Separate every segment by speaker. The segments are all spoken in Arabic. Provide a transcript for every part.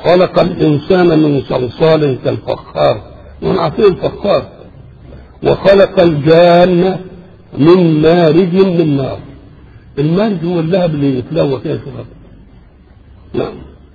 Speaker 1: خلق الإنسان من صلصال كالفخار، ونعطيه الفخار. وخلق الجان من مارج من نار. المارج هو اللهب اللي يتلوى فيها شراب. نعم.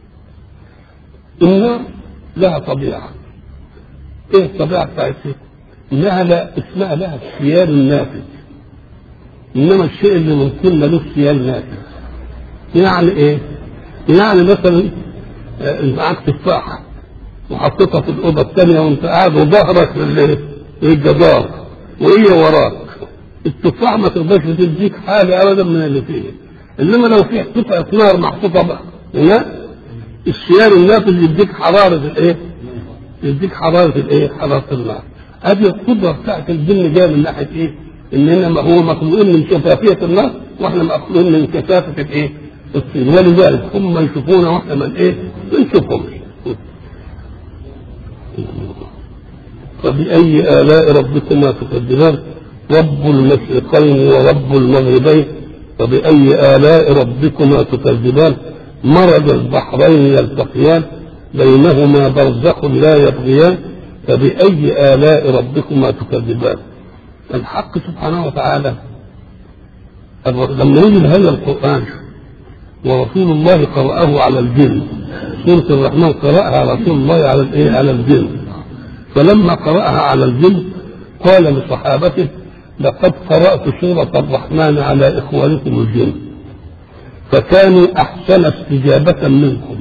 Speaker 1: النار لها طبيعة. ايه الطبيعة بتاعتها؟ انها لا اسمها لها السيال النافذ، انما الشيء اللي ممكن له سيال نافذ. يعني ايه؟ يعني مثلا معاك تفاحة وحطيتها في الأوضة الثانية وانت قاعد وظهرك للجدار وهي وراك، التفاح ما تقدرش تديك حاجة أبدا من اللي فيه. إنما لو في قطعة نار محطوطة بقى هنا، السيال النافذ يديك حرارة الإيه؟ يديك حرارة الإيه؟ حرارة النار. هذه القدرة بتاعت الجن جاية من ناحية إيه؟ إننا هو مخلوقين من شفافية النار وإحنا مخلوقين من كثافة الإيه؟ الطين، ولذلك هم يشوفونا وإحنا من إيه؟ نشوفهم. فبأي آلاء ربكما تكذبان؟ رب المشرقين ورب المغربين، فبأي آلاء ربكما تكذبان؟ مرج البحرين يلتقيان بينهما برزخ لا يبغيان، فبأي آلاء ربكما تكذبان؟ الحق سبحانه وتعالى لما يجي هذا القرآن ورسول الله قرأه على الجن، سورة الرحمن قرأها رسول الله على الإيه؟ على الجن. فلما قرأها على الجن قال لصحابته: لقد قرأت سورة الرحمن على إخوانكم الجن فكانوا أحسن استجابة منكم.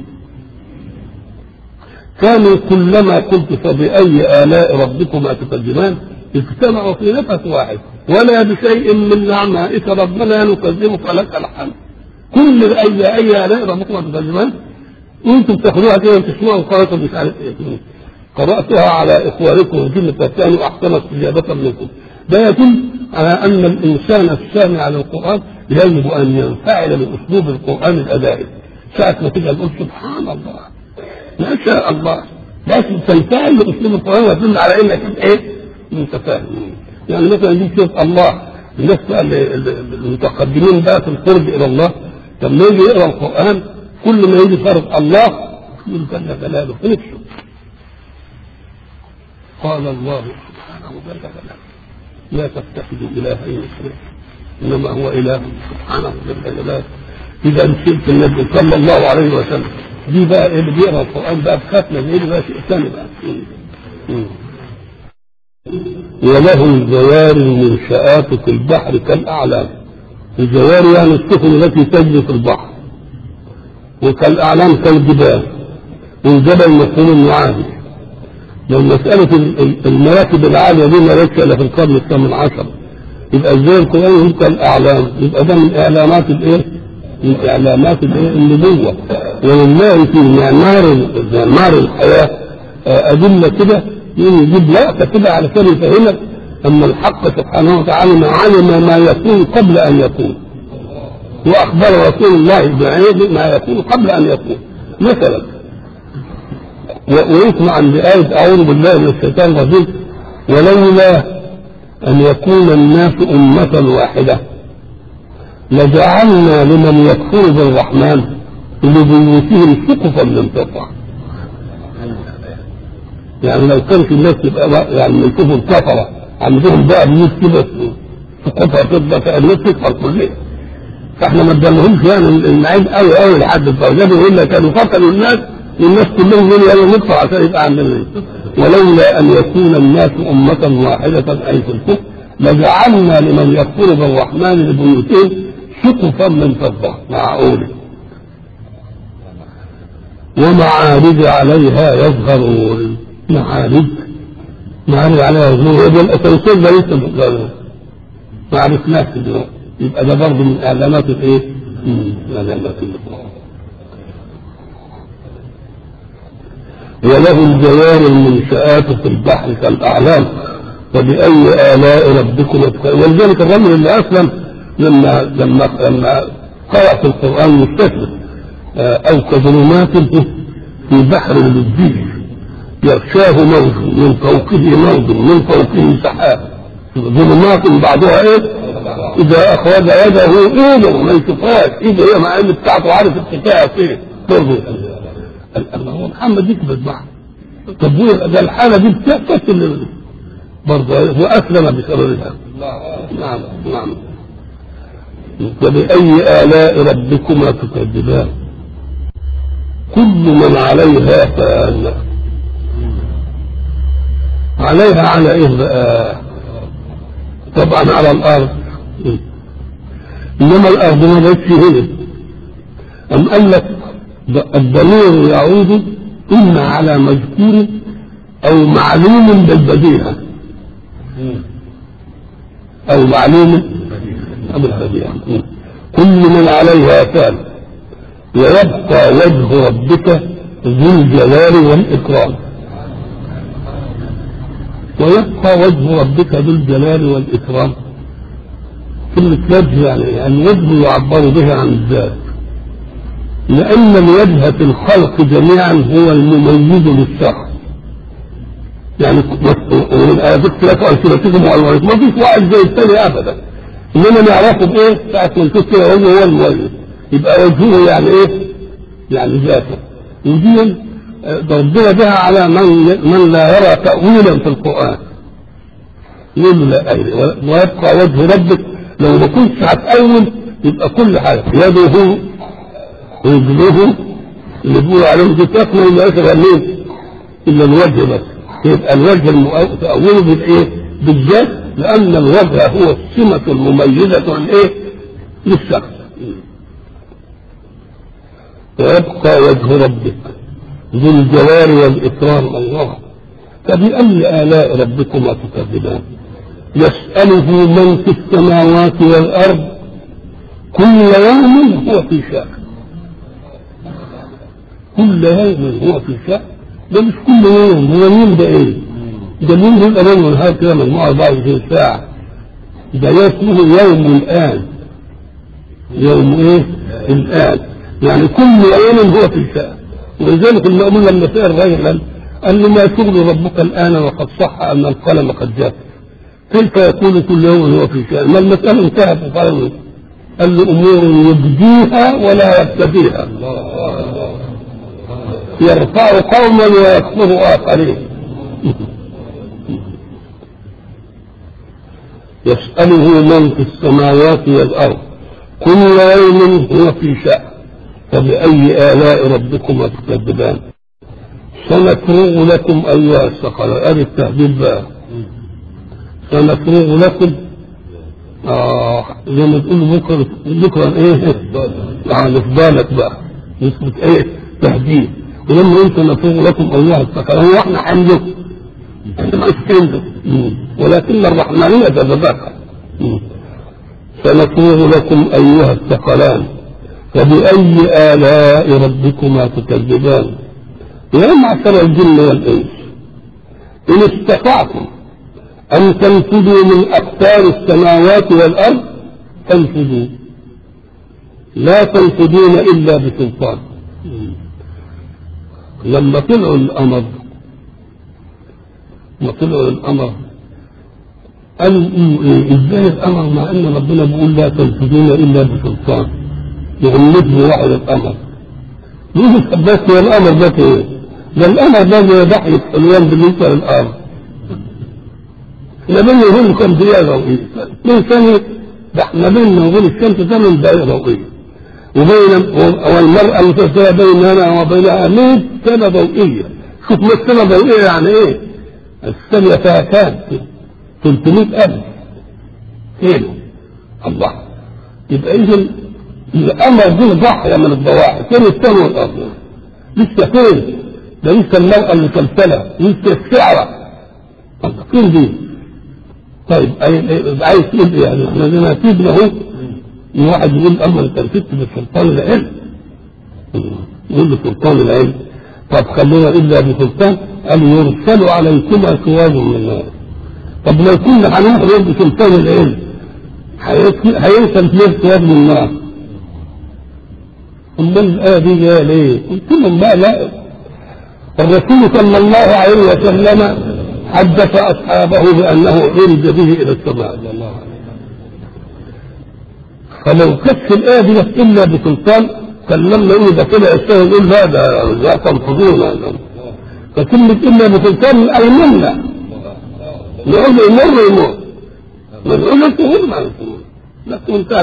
Speaker 1: كانوا كلما قلت فبأي آلاء ربكما تكذبان اجتمعوا في نفس واحد، ولا بشيء من نعمائك ربنا نكذب فلك الحمد. كل أي آلاء ربكما تكذبان وانتم تاخذوها كده وتسمعوا قراءة مش عارف ايه. قرأتها على إخوانكم الجن فكانوا أحسن استجابة منكم. ده يدل على أن الإنسان السامع للقرآن يجب أن ينفعل بأسلوب القرآن الأدائي. ساعة ما تيجي تقول سبحان الله ما شاء الله، لكن تنفعل بأسلوب القرآن ويدل على إنك إيه؟ أنت فاهم. يعني مثلا دي شوف الله، الناس المتقدمين بقى في القرب إلى الله لما يجي يقرأ القرآن كل ما يجي فرض الله يقول جل جلاله في نفسه قال الله سبحانه وتعالى: لا تتخذوا إلهين اثنين إنما هو إله سبحانه وتعالى. إذا نسيت النبي صلى الله عليه وسلم دي بقى اللي بيقرأ القرآن بقى بختمة زي بقى شيء ثاني بقى. وله الجوار المنشآت في البحر كالأعلام. الجوار يعني السفن التي تجري في البحر، وكالأعلام كالجبال، والجبل مفهوم المعادي. لو مسألة المراكب العالية دي ما لكش إلا في القرن الثامن عشر، يبقى ازاي القرآن يقول كالأعلام؟ يبقى ده من إعلامات الإيه؟ من إعلامات الإيه؟ النبوة. ولله في معمار الحياة أدلة كده يجيب لقطة كده علشان يفهمك أن الحق سبحانه وتعالى علم ما يكون قبل أن يكون، وأخبر رسول الله بعلم ما يكون قبل أن يكون. مثلا ويسمع عند آية أعوذ بالله من الشيطان الرجيم: ولولا أن يكون الناس أمة واحدة لجعلنا لمن يكفر بالرحمن لبيوتهم سقفا من فضة. يعني لو كان في الناس تبقى يعني من كفر كفرة عندهم بقى بيوت كده سقفها فضة فالناس تكفر كلها. فاحنا ما ادالهمش يعني النعيم قوي لحد الدرجة دي، وإلا كانوا قتلوا الناس والناس كلهم يقولوا يلا ندفع عشان يبقى عندنا. ولولا أن يكون الناس أمة واحدة أي في الكفر لجعلنا لمن يكفر بالرحمن لبيوتهم سقفا من فضة. معقول؟ ومعارج عليها يظهرون. معارج عليها يظهرون. هذا الأسانسير ده لسه ما عرفناش دلوقتي، يبقى ده برضه من إعلامات الإيه؟ من إعلامات القرآن. وله الجوار المنشآت في البحر كالأعلام فبأي آلاء ربكم تكذبان. ولذلك الرجل اللي أسلم لما قرأ في القرآن مستثمر أو كظلمات في بحر للجيش يغشاه موج من فوقه موج من فوقه سحاب، ظلمات بعضها ايه؟ إذا أخرج يده إيده ما يشوفهاش، إيده هي مع إن بتاعته عارف الحكاية فين برضه. الله هو محمد يكبر معه. طب ده الحالة دي بتقتل برضه وأسلم بسببها. نعم نعم. فبأي آلاء ربكما تكذبان كل من عليها فان. عليها على ايه بقى؟ طبعا على الارض، انما الارض ما بقتش هنا. ام قال لك الضمير يعود اما على مذكور او معلوم بالبديهه، او معلوم بالبديهه. كل من عليها فان ويبقى وجه ربك ذو الجلال والإكرام. ويبقى وجه ربك ذو الجلال والإكرام. كلمة وجه يعني الوجه يعبر به عن الذات، لأن الوجه في الخلق جميعا هو المميز للشخص. يعني ذكر لك ألسنتكم وألوانكم، ما فيش واحد زي الثاني أبدا، إنما نعرفه بإيه؟ ساعة ما نشوف كده هو المميز، يبقى وجهه يعني ايه؟ يعني ذاته. ودي ضربنا بها على من لا يرى تأويلا في القرآن. يقول لا ويبقى وجه ربك، لو ما كنتش هتأول يبقى كل حاجة يده رجله اللي بيقولوا عليهم دي تكمل ولا يتغنين إلا الوجه بس. يبقى الوجه تأوله بالإيه؟ بالذات، لأن الوجه هو السمة المميزة للإيه؟ للشخص. ويبقى وجه ربك ذو الجلال والإكرام. الله. فبأي آلاء ربكما تكذبان يسأله من في السماوات والأرض كل يوم هو في شأن. كل يوم هو في شأن. ده مش كل يوم، هو يوم ده ايه؟ ده اليوم ده الأمام والنهار كده مجموعة 24 ساعة. ده اسمه يوم الآن. يوم ايه؟ الآن. يعني كل يوم هو في شأن. ولذلك المأمون لما سأل رجلا قال له ما شغل ربك الآن وقد صح أن القلم قد جاف، كيف يكون كل يوم هو في شأن؟ ما المسألة انتهت. قال له أمور يبديها ولا يبتديها، يرفع قوما ويكفر آخرين. يسأله من في السماوات والأرض كل يوم هو في شأن فبأي آلاء ربكما تكذبان سنفرغ لكم أيها الثقلان. أدي التهديد بقى، سنفرغ لكم. زي ما تقول بكرة ايه؟ لفضالك بقى نسبة ايه؟ تهديد. ولما انت نفرغ لكم أيها الثقلان، هو احنا حملكم احنا مش كنده، ولكن الرحمنية تتذكر. سنفرغ لكم أيها الثقلان فبأي آلاء ربكما تكذبان يا معشر الجن والإنس إن استطعتم أن تنفذوا من أقطار السماوات والأرض فانفذوا، لا تنفذون إلا بسلطان. لما طلعوا الأمر قالوا إزاي الأمر مع أن ربنا بيقول لا تنفذون إلا بسلطان؟ يغلبه واحد الأمر يجب بس الأمر ده ايه؟ ده الأمر ده يضحي الوان بالنسبة للأرض. احنا بيننا وبين كم دقيقة ضوئية، 2 ثانية. ده احنا بيننا وبين الشمس 8 دقائق ضوئية، والمرأة المسلسلة بيننا وبينها 100 سنة ضوئية. شوف 100 سنة ضوئية يعني ايه؟ السنة فيها كام؟ 300,000 كيلو. الله. يبقى إذن الأمر دي ضحية من الضواحي. فين السماء والأرض؟ لسه فين؟ ده لسه المرأة المسلسلة، لسه الشعرة. الله فين دي؟ طيب عايز تقول ايه يعني؟ احنا لنا سيبنا اهو ان واحد يقول الامر تنفذت بسلطان العلم. يقول بسلطان العلم. طب خلونا الا بسلطان، قال يرسل عليكما شواظ من النار. طب لو كنا هنروح بسلطان العلم هيرسل فيه شواظ من النار. امال الآية دي جايه ليه؟ قلت لهم بقى لا، الرسول صلى الله عليه وسلم حدث أصحابه بأنه عرج به إلى السماء. فلو كانت الآية دي إلا بسلطان فلما يقول ده كده يستاهل يقول لا تنفضون. فكلمة إلا بسلطان أي منا نقول له يمر ما نقول له تمر ما نقول لا تنتهي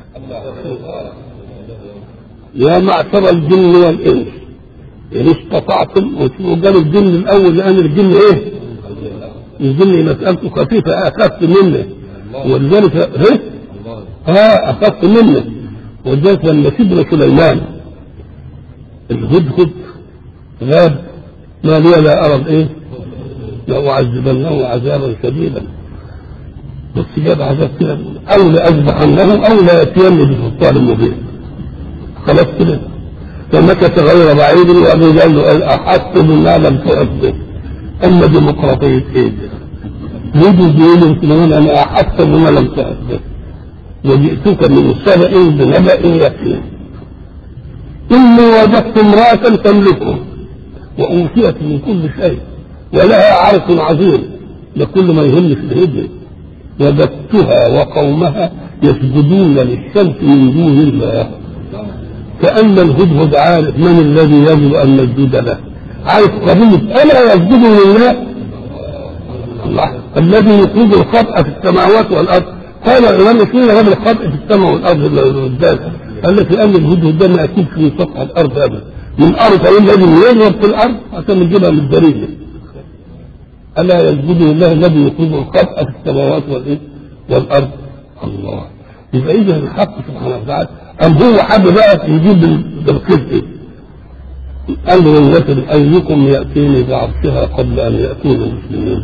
Speaker 1: يا معشر الجن والإنس إن استطعتم. وقال الجن الأول لأن الجن إيه؟ الجن مسألته خفيفة أخذت منه ولذلك أخذت منه. ولذلك لما سيدنا سليمان الهدهد غاب ما لي لا أرى إيه؟ لأعذبنه عذابا شديدا. بس جاب عذاب كده أو لأذبحنه أو لا يأتين بسلطان مبين. خلاص كده فمكث غير بعيد وأبو قال له أحس بما لم تحس. أما ديمقراطية إيه؟ يجوا بيقولوا سليمان أنا أحس بما لم تحس وجئتك من سبأ بنبأ يقين إني وجدت امرأة تملكهم وأوتيت من كل شيء ولها عرش عظيم لكل ما يهم في الهجر وجدتها وقومها يسجدون للشمس من دون الله. كأن الهدهد عارف من الذي يجب أن نسجد له. عارف قضية ألا يسجد لله الله الذي يخرج الخطأ في السماوات والأرض. قال الإمام الشافعي غير الخطأ في السماء والأرض الرجال قال لك لأن الهدهد ده ما أكيد في سطح الأرض أبدا من أرض لازم يضرب في الأرض عشان نجيبها من الدليل. ألا يسجد لله الذي يخرج الخطأ في السماوات والأرض الله. يبقى إذا الحق سبحانه وتعالى أم هو حد بقى يجيب بالقسط قال له الوتر أيكم يأتيني بعرشها قبل أن يأتوني المسلمين.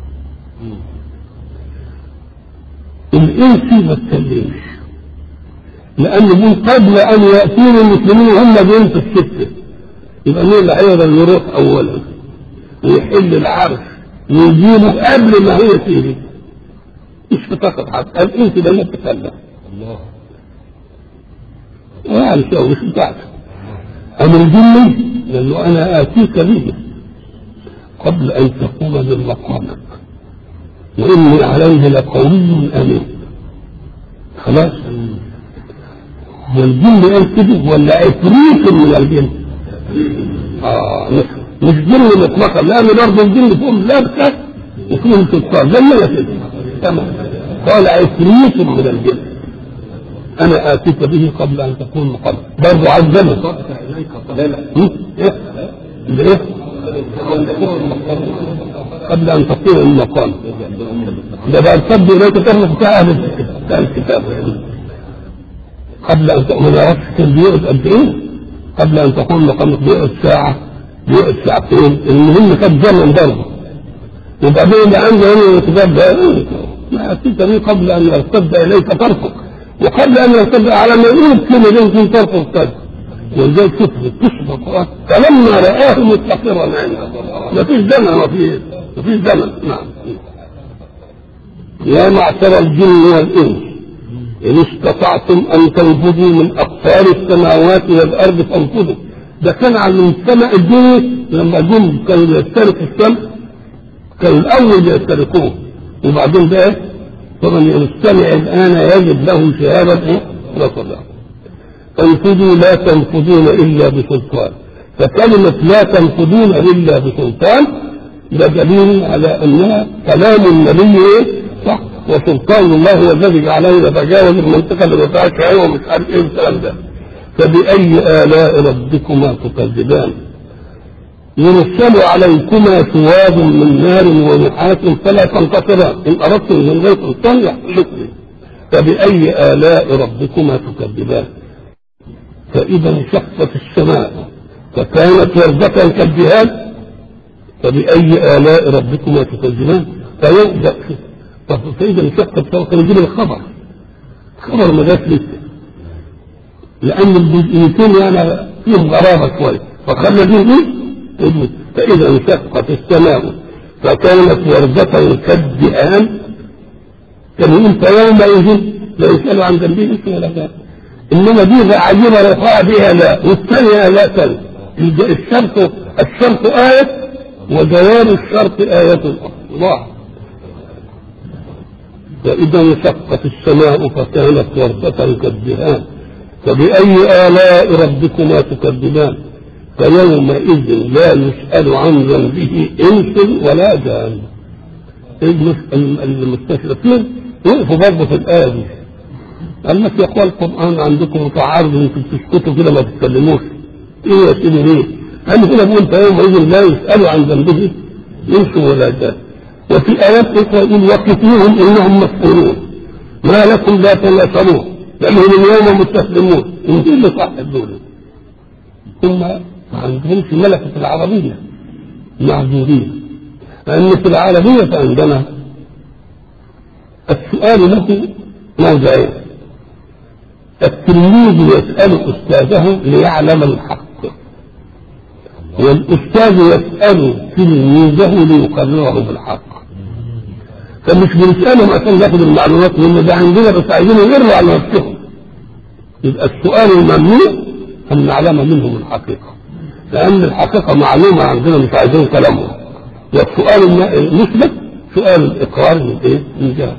Speaker 1: الإنس ما تكلمش لأنه من قبل أن يأتوني المسلمين هم بنت الستة. يبقى مين اللي هيقدر يروح أولا ويحل العرش ويجيبه قبل ما هي تيجي؟ مش بتاخد حد. الإنس ده ما تتكلم الله ويعني شو مش بتاعته. أمر الجن لأنه أنا آتيك به قبل أن تقوم من مقامك وإني عليه لقوي أمين. خلاص والجن قال كده ولا عفريت من الجن؟ مش جن مطلقا لأن برضه الجن فيهم لابسة وفيهم سلطان زي ما كده تمام. قال عفريت من الجن أنا آتيك به قبل أن تكون مقام برضه عزمه إيه؟ قبل أن تقوم المقام ده بقى الصد إليك تهلك أهل الكتاب قبل أن تقوم. ما يعرفش كان بيقعد قد إيه قبل أن تقوم مقامك بيقعد ساعة بيقعد ساعتين. المهم كان زمن برضه. وبعدين اللي عنده هنا الكتاب ده ما أتيت به قبل أن يرتد إليك طرفك وقبل أن يرتد على ما يقول الكلمة دي يمكن طرف الطرف. ولذلك تشبه القرآن فلما رآه مستقرا عنده ما فيش زمن ما فيش زمن. نعم يا معشر الجن والإنس إن استطعتم أن تنفذوا من أقطار السماوات والأرض فانفذوا. ده كان على السماء الدنيا لما جم كانوا يسترقوا الشمس كانوا الأول يسترقوه وبعدين ده فمن يستمع الآن يجد له شهادة رسلا. انفذوا لا تنفذون إلا بسلطان. فكلمة لا تنفذون إلا بسلطان ده دليل على أنها كلام النبي صح وسلطان الله هو الذي جعله يتجاوز المنطقة اللي ما فيهاش عين ومش عارف ايه الكلام ده. فبأي آلاء ربكما تكذبان يرسل عليكما شواظ من نار ونحاس فلا تنتصران إن أردتم من غير سلطان يحلقني. فبأي آلاء ربكما تكذبان. فإذا انشقت السماء فكانت وردة كالدهان فبأي آلاء ربكما تكذبان. فيبدأ فإذا انشقت السماء كان يجيب الخبر ما جاش لسه لأن الجزئيتين يعني فيهم غرابة شوية فخلى دي فإذا انشقت السماء فكانت وردة كالدهان كان يقول فيومئذ لا يسأل عن ذنبه اسم ولا ذنب. إنما دي عجيبة رفع بها لا والثانية لا تل. الشرط آية وجواب الشرط آية الله. فإذا انشقت السماء فكانت وردة كالدهان فبأي آلاء ربكما تكذبان فيومئذ لا يسأل عن ذنبه إنس ولا جان. المستشرقين وقفوا برضه في الآية دي قال لك يا اخوان القرآن عندكم متعارض انتم بتسكتوا كده ما تتكلموش. ايه يا سيدي ليه؟ قال هنا بيقول فيومئذ لا يسأل عن ذنبه إنس ولا جان. وفي آيات أخرى يقول وقفوهم إنهم مسؤولون ما لكم لا تناصرون لأنهم اليوم مستسلمون. ودي اللي صح الدول هم ما عندهمش ملكة العربية معذورين. لأن في العربية عندنا السؤال له موضعين. التلميذ يسأل أستاذه ليعلم الحق والأستاذ يسأل تلميذه ليقرره بالحق. فمش بنسألهم عشان ناخد المعلومات منه ده عندنا بس عايزين يقروا على نفسهم. يبقى السؤال الممنوع أن نعلم منهم الحقيقة لأن الحقيقة معلومة عندنا مش عايزين كلامهم. والسؤال المثبت سؤال الإقرار من إيه؟ من جهة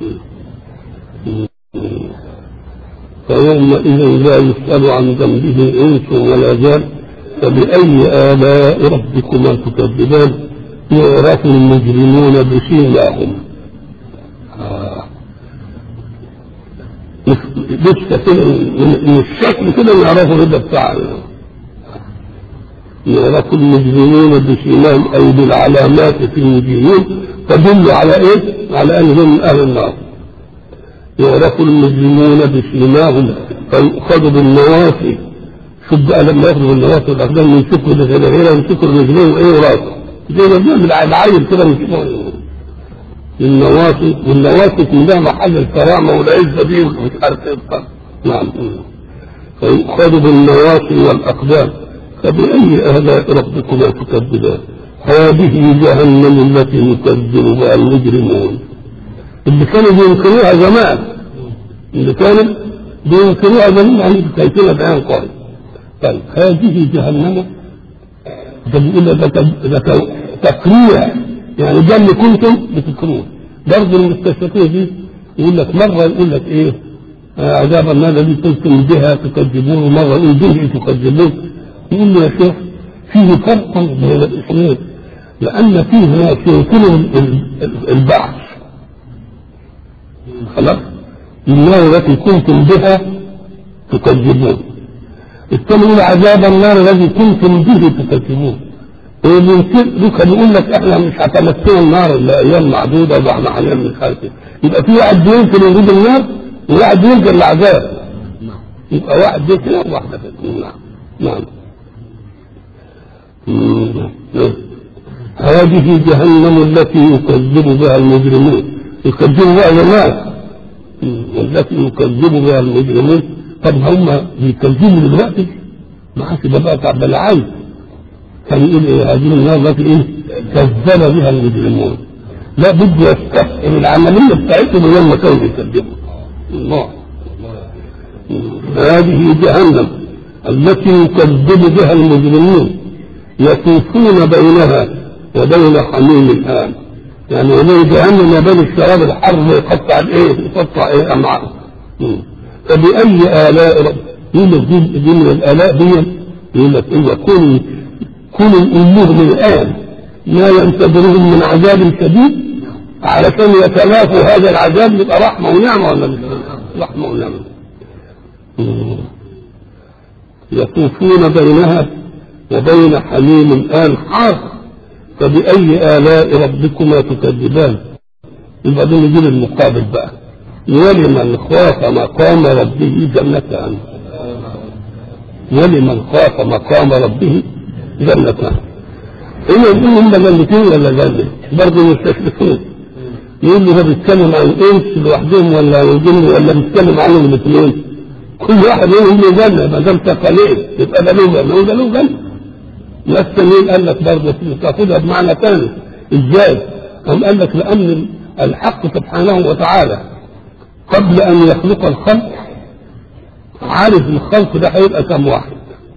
Speaker 1: فيومئذ لا يسأل عن ذنبه إنس ولا جان فبأي آلاء ربكما تكذبان يعرف المجرمون بسيماهم. لسه كده من الشكل كده يعرفوا الرضا بتاعنا. يعرف المجرمون بسيماهم أي بالعلامات في المجرمين تدل على إيه؟ على أنهم من أهل النار. يعرف المجرمون بسيماهم فيؤخذوا بالنواصي. شوف بقى لما ياخذوا بالنواصي والأقدام من شكر لغيره من شكر رجليه وإيه وراسه زي ما بنعمل العيل كده من شكر النواصي. والنواصي كلها محل الكرامة والعزة دي ومش عارف إيه. نعم. فيؤخذوا بالنواصي والأقدام فبأي آلاء ربكما تكذبان هذه جهنم التي يكذب بها المجرمون. اللي كانوا بينكروها زمان يعني كيفية بيان قائم. طيب هذه جهنم ده بيقول لك تقريع يعني ده اللي كنتم بتذكروه. برضه المستشرقين دي يقول لك مرة يقول لك ايه عذاب النار الذي كنتم بها تكذبون ومرة يقول به تكذبون. يقول له يا شيخ فيه فرق بين الاثنين لأن فيه ناس ينكروا البعث خلاص النار التي كنتم بها تكذبون. الثاني يقول عذاب النار الذي كنتم به تكذبون. ويمكن كان يقول لك احنا مش هتمسنا النار الا ايام معدوده واحنا هنعمل مش عارف ايه. يبقى في واحد بينكر وجود النار وواحد بينكر العذاب. يبقى واحد بينكر وواحده كده. نعم. هذه جهنم التي يكذب بها المجرمون. يكذب بها الناس والتي يكذب بها المجرمون. طب هم بيكذبوا دلوقتي ما عادش بقى تعب العين. كان يقول ايه هذه النار التي ايه كذب بها المجرمون. لا بد يستحسن العمليه بتاعتهم لما كانوا بيكذبوا. الله هذه جهنم التي يكذب بها المجرمون يطوفون بينها وبين حميم الآن. يعني وبين جهنم ما بين الشراب الحر يقطع ايه امعاء. فبأي آلاء رب يقول لك دي من الآلاء دي يقول لك ايه كل الأمور من الآن ما ينتظرهم من عذاب شديد علشان يتلافوا هذا العذاب يبقى رحمة ونعمة ولا مش رحمة ونعمة. يطوفون بينها وبين حميم آن حار فبأي آلاء ربكما تكذبان. يبقى ده نجيب المقابل بقى ولمن خاف مقام ربه جنتان. ولمن خاف مقام ربه جنتان. هنا يقول هم جنتين ولا جنة برضه مستشرقين. يقول له ده بيتكلم عن الانس لوحدهم ولا الجن ولا بيتكلم عنهم الاثنين. كل واحد يقول له جنة ما دام ثقلين يبقى ده له جنة وده له جنة. ناس تانيين قال لك برضه تاخدها بمعنى ثاني. ازاي؟ هم قال لك لأن الحق سبحانه وتعالى قبل أن يخلق الخلق عارف الخلق ده هيبقى كم واحد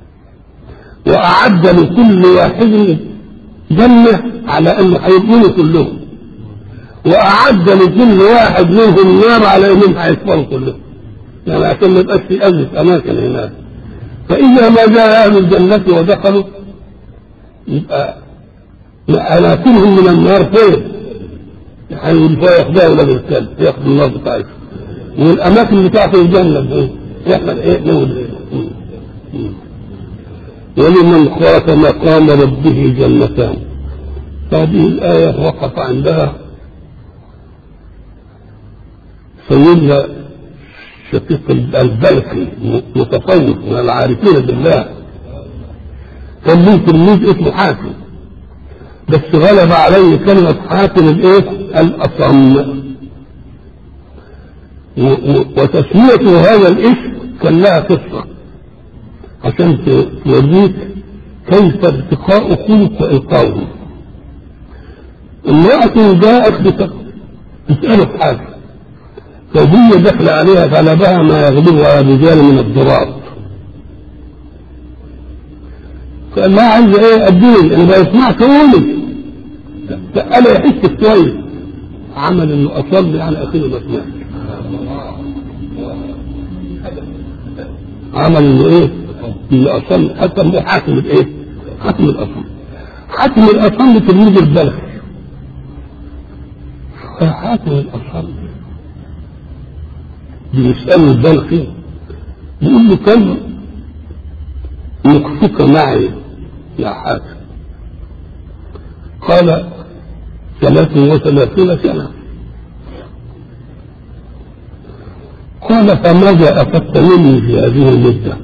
Speaker 1: وأعد لكل واحد جنة على أنه هيبقوا كلهم وأعد لكل واحد منهم نار على أنهم هيكفروا كلهم. يعني عشان ما يبقاش في أزمة أماكن هناك. فإذا ما جاء أهل الجنة ودخلوا يبقى أماكنهم من النار فين؟ يعني ياخدها ولا بالكلب ياخد النار بتاعتهم، والأماكن بتاعت الجنة يحمل إيه؟ نقول ولمن خاف مقام ربه جنتان. هذه الآية وقف عندها سيدنا شقيق البلخي متصوف من العارفين بالله، كان له تلميذ اسمه حاتم، بس غلب عليه كلمة حاتم الايه؟ الأصم. وتسميته هذا الاسم كان لها قصة عشان توريك كيف ارتقاء خلق القوم. امرأة جاءت تسأله حاجة، فهي دخل عليها غلبها ما يغلبها الرجال من الضراب، فقال ما عايز ايه اديني انا بسمع كوني، فقال يحس كويس، عمل انه اصلي على اخيه ما سمعش، عمل انه ايه اللي اصلي حتى مو حاكم الايه؟ حاكم الاصم. حاكم الاصم تلميذ البلخ، حاكم الاصم بيسأله البلخي بيقول له كم نقصك معي يا حاتم؟ قال 33 سنة. قال فماذا أخذت مني في هذه المدة؟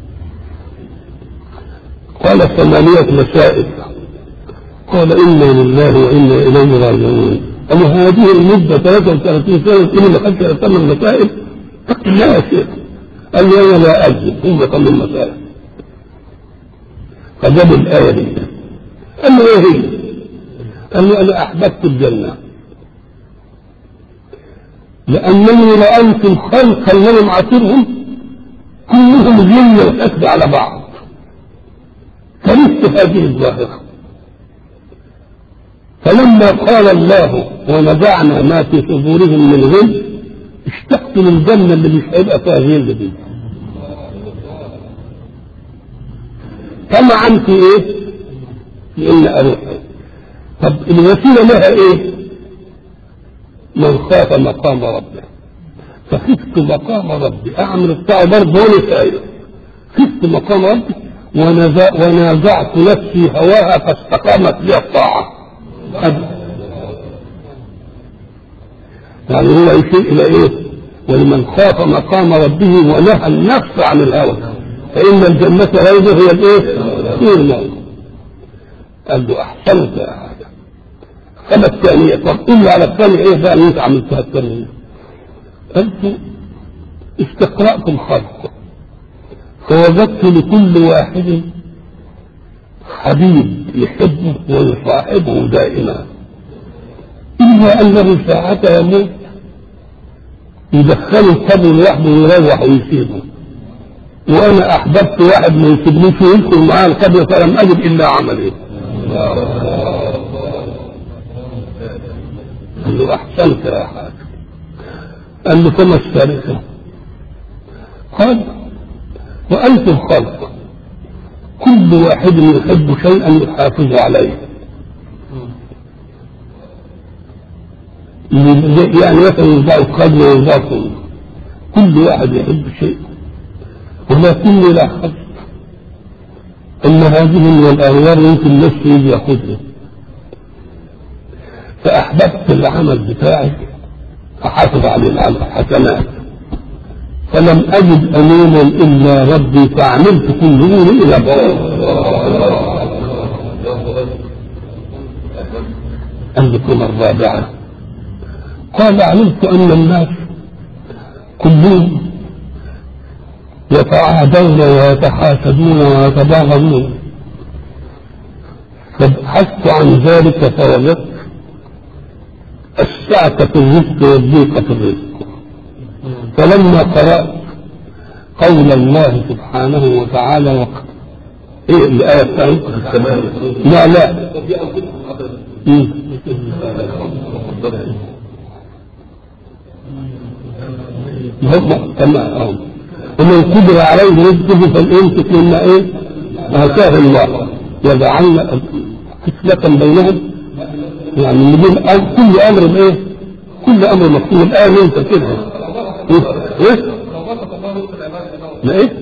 Speaker 1: قال 8 مسائل. قال إنا لله وإنا إليه راجعون. أما هذه المدة 33 سنة إني أخذت 8 مسائل؟ اتق الله يا شيخ. قال لي أنا لا أجزم، هم 8 مسائل. فجاب الآية دي، قال له إيه هي؟ قال له أنا أحببت الجنة لأنني رأيت الخلق الذي معاصرهم كلهم جن وحسد على بعض، كرهت هذه الظاهرة. فلما قال الله ونزعنا ما في صدورهم من غل اشتقت للجنة اللي مش هيبقى فيها غل دي. طمعا في ايه؟ في ان اروح. طب الوسيله لها ايه؟ من خاف مقام ربه. فخفت مقام ربي اعمل الطاعه برضه وانا سائل. خفت مقام ربي ونازعت نفسي هواها فاستقامت لي الطاعه. يعني هو يشير الى ايه؟ ولمن خاف مقام ربه ونهى النفس عن الهوى فإن الجنة غيره هي الايه؟ هي الموت. قال له أحسنت يا هذا. قال الثانية، طب قل لي على الثانية إيه بقى اللي أنت عملتها الثانية؟ قلت استقرأت الخلق فوجدت لكل واحد حبيب يحبه ويصاحبه دائما، إلا أنه ساعة يموت يدخله القبر لوحده ويروح ويسيبه، وانا احببت واحد ما يسيبنيش ويدخل معاه القبر فلم اجد الا عمله. قال له احسنت يا حاج. قال له فما الثالثه؟ قال وانت الخلق كل واحد يحب شيئا يحافظ عليه، يعني مثلا يرضى القلب ويرضى كل واحد يحب شيء، ولكني لاحظت ان هذه من الاغيار يمكن نفسي يجي ياخذها، فاحببت العمل بتاعي احافظ عليه العمل حسنات، فلم اجد امينا الا ربي فعملت كله الى بعض. عندكم الرابعه قال علمت ان الناس كلهم يتعادون ويتحاسدون ويتباغضون، فبحثت عن ذلك فوجدت السعة في الرزق والضيق في الرزق. فلما قرأت قول الله سبحانه وتعالى وقت ايه الآية الثانية؟ لا هم تمام. ومن قدر عليه رزقه فليمسك مما ايه؟ آتاه الله وجعلنا قسمة بينهم، يعني نجيب كل امر بايه؟ كل امر مكتوب الان انت كده ايه؟ لا ايه؟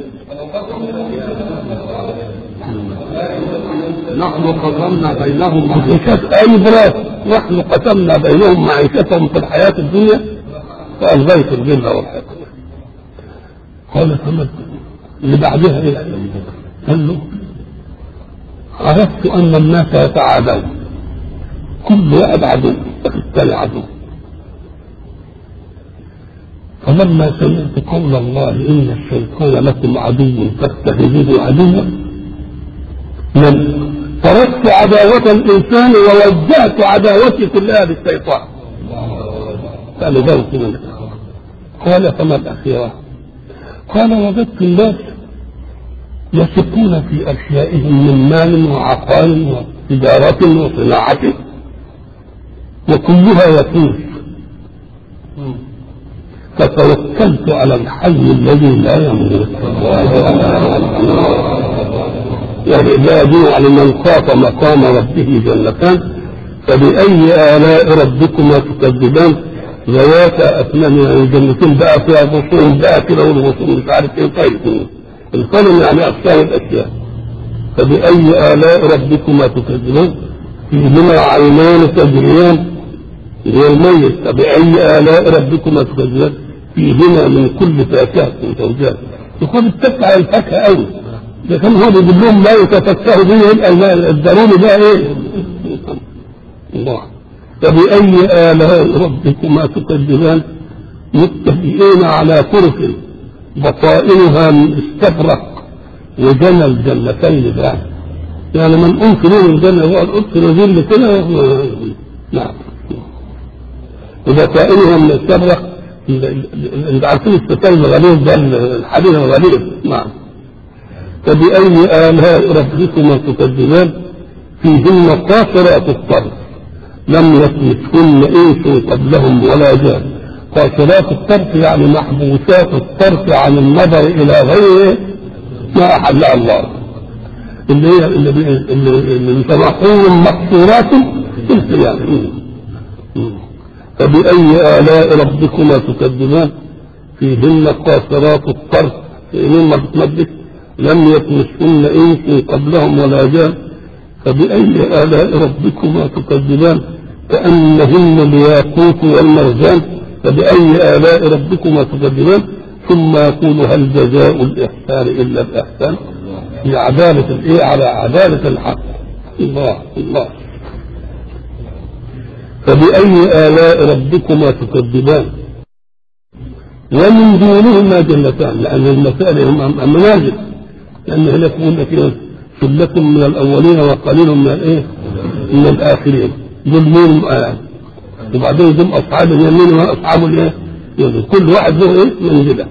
Speaker 1: نحن قسمنا بينهم معيشتهم اي براس، نحن قسمنا بينهم معيشتهم في الحياة الدنيا فألغيت الجنة والحكمة. قال فما اللي بعدها ايه؟ قال له عرفت ان الناس يتعادون، كل واحد عدو الثاني عدو. فلما سمعت قول الله ان الشيطان لكم عدو فاتخذوه عدوا، من تركت عداوة الانسان ووجهت عداوتي كلها للشيطان. قال ذلك منك. قال فما الاخيرة؟ قال وجدت الناس يثقون في اشيائهم من مال وعقار وتجارة وصناعة وكلها يفوز، فتوكلت على الحي الذي لا يموت. يعني لا يدين على من خاف مقام ربه جنتان فبأي آلاء ربكما تكذبان ذواتا أفنان. يعني الجنتين بقى فيها بصور بقى كده والبصور مش عارف ايه. طيب القلم يعني أقسام الأشياء. فبأي آلاء ربكما تكذبان فيهما عينان تجريان هي الميت. فبأي آلاء ربكما تكذبان فيهما من كل فاكهة زوجان. يقول اتسع الفاكهة أوي، لكن هو بيقول لهم لا يتفكهوا به يبقى الضروري بقى ايه؟ الله. فبأي آلاء ربكما تكذبان متكئين على فرش بطائنها من استبرق وجنى الجنتين بقى. يعني من أنكر من الجنة هو الأنكر ذل كده. نعم. وبطائنها من استبرق، اللي عارفين الستان الغليظ ده الحديد الغليظ. نعم. فبأي آلاء ربكما تكذبان فيهن قاصرات الطرف لم يطمثهن إنس قبلهم ولا جان. قاصرات الطرف يعني محبوسات الطرف عن النظر إلى غيره ما أحلها الله، اللي هي اللي سمحوا مقصورات في القيامة. فبأي آلاء ربكما تكذبان فيهن قاصرات الطرف مما بتمدك لم يطمثهن إنس قبلهم ولا جان. فبأي آلاء ربكما تكذبان كأنهن الياقوت والمرجان. فبأي آلاء ربكما تكذبان ثم يقول هل جزاء الإحسان إلا الإحسان. في عدالة الإيه؟ على عدالة الحق. الله الله. فبأي آلاء ربكما تكذبان ومن دونهما جنتان، لأن المسائل هم منازل، لأن هناك يقول لك ثلة من الأولين وقليل من الإيه؟ من الآخرين. دول مين؟ وبعدين دول أصحاب اليمين وأصحاب الإيه؟ يعني كل واحد له إيه؟ منزلة.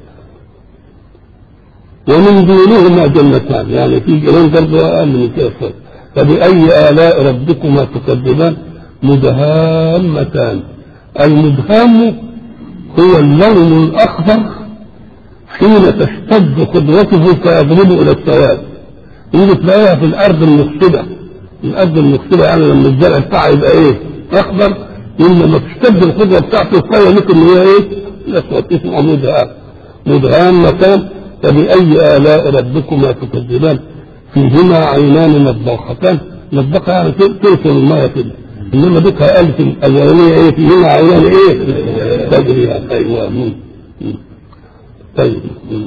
Speaker 1: ومن دونهما جنتان، يعني في جنان برضه أقل من كده. فبأي آلاء ربكما تكذبان مدهامتان. المدهام هو اللون الأخضر حين تشتد قدرته فيضرب إلى السواد. يجي تلاقيها في الأرض المخصبة. الأرض المخصبة يعني لما الزرع بتاعها يبقى إيه؟ أخضر. لما تشتد القدرة بتاعته فهي ممكن هي إيه؟ الأسود. اسمه مدهامتان. فبأي آلاء ربكما تكذبان فيهما عينان نضاختان. نضاخة يعني ترسل المية كده، إنما بكها ألف الأولانية إيه؟ فيهما عينان إيه؟ تجري. أيوة. طيب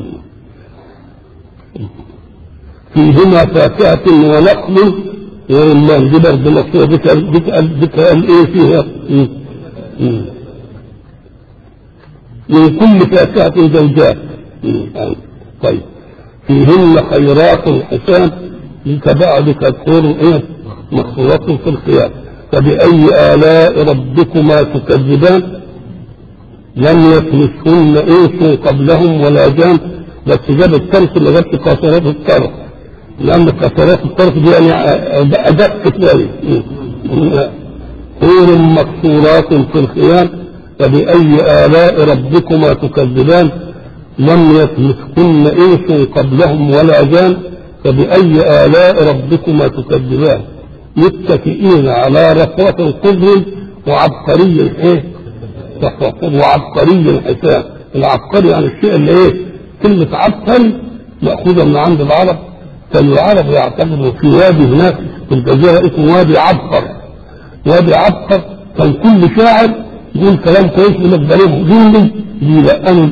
Speaker 1: فيهما فاكهة ونخل ورمان. دي برضه مكتوبة بك الايه فيها من كل فاكهة زوجات. طيب فيهن خيرات حسان كبعضك الطور ايه؟ مخصورات في الخيام. فبأي آلاء ربكما تكذبان لم يطمثهن انس قبلهم ولا جان. بس جاب الطرف اللي جابت قاصرات الطرف، لأن قاصرات الطرف دي يعني أدق شوية. حور مقصورات في الخيام فبأي آلاء ربكما تكذبان لم يطمثكن إنس قبلهم ولا جان فبأي آلاء ربكما تكذبان متكئين على رفرف خضر وعبقري وعبقري حسان. العبقري يعني الشيء اللي كلمة عبقري مأخوذة من عند العرب. كان العرب يعتبروا في وادي هناك في الجزيرة اسمه وادي عبقر. وادي عبقر كان كل شاعر يقول كلام كويس من الضريب جندي يلقنوا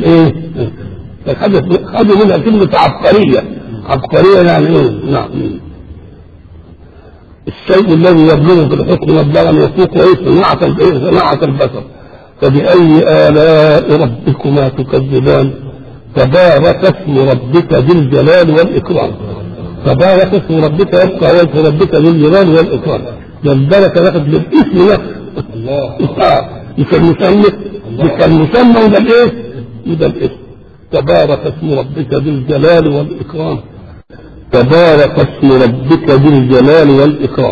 Speaker 1: خدوا منها كلمة عبقرية. عبقرية يعني نعم الشيء الذي يبلغ في الحكم مبلغا يفوق صناعة البشر. فبأي آلاء ربكما تكذبان تبارك اسم ربك ذي الجلال والإكرام. تبارك اسم ربك يبقى وجه ربك ذي الجلال والإكرام. ده البركة ناخد بالاسم نفسه. الله مش المسمى وده وده الاسم. تبارك اسم ربك ذي الجلال والإكرام. تبارك اسم ربك ذي الجلال والإكرام.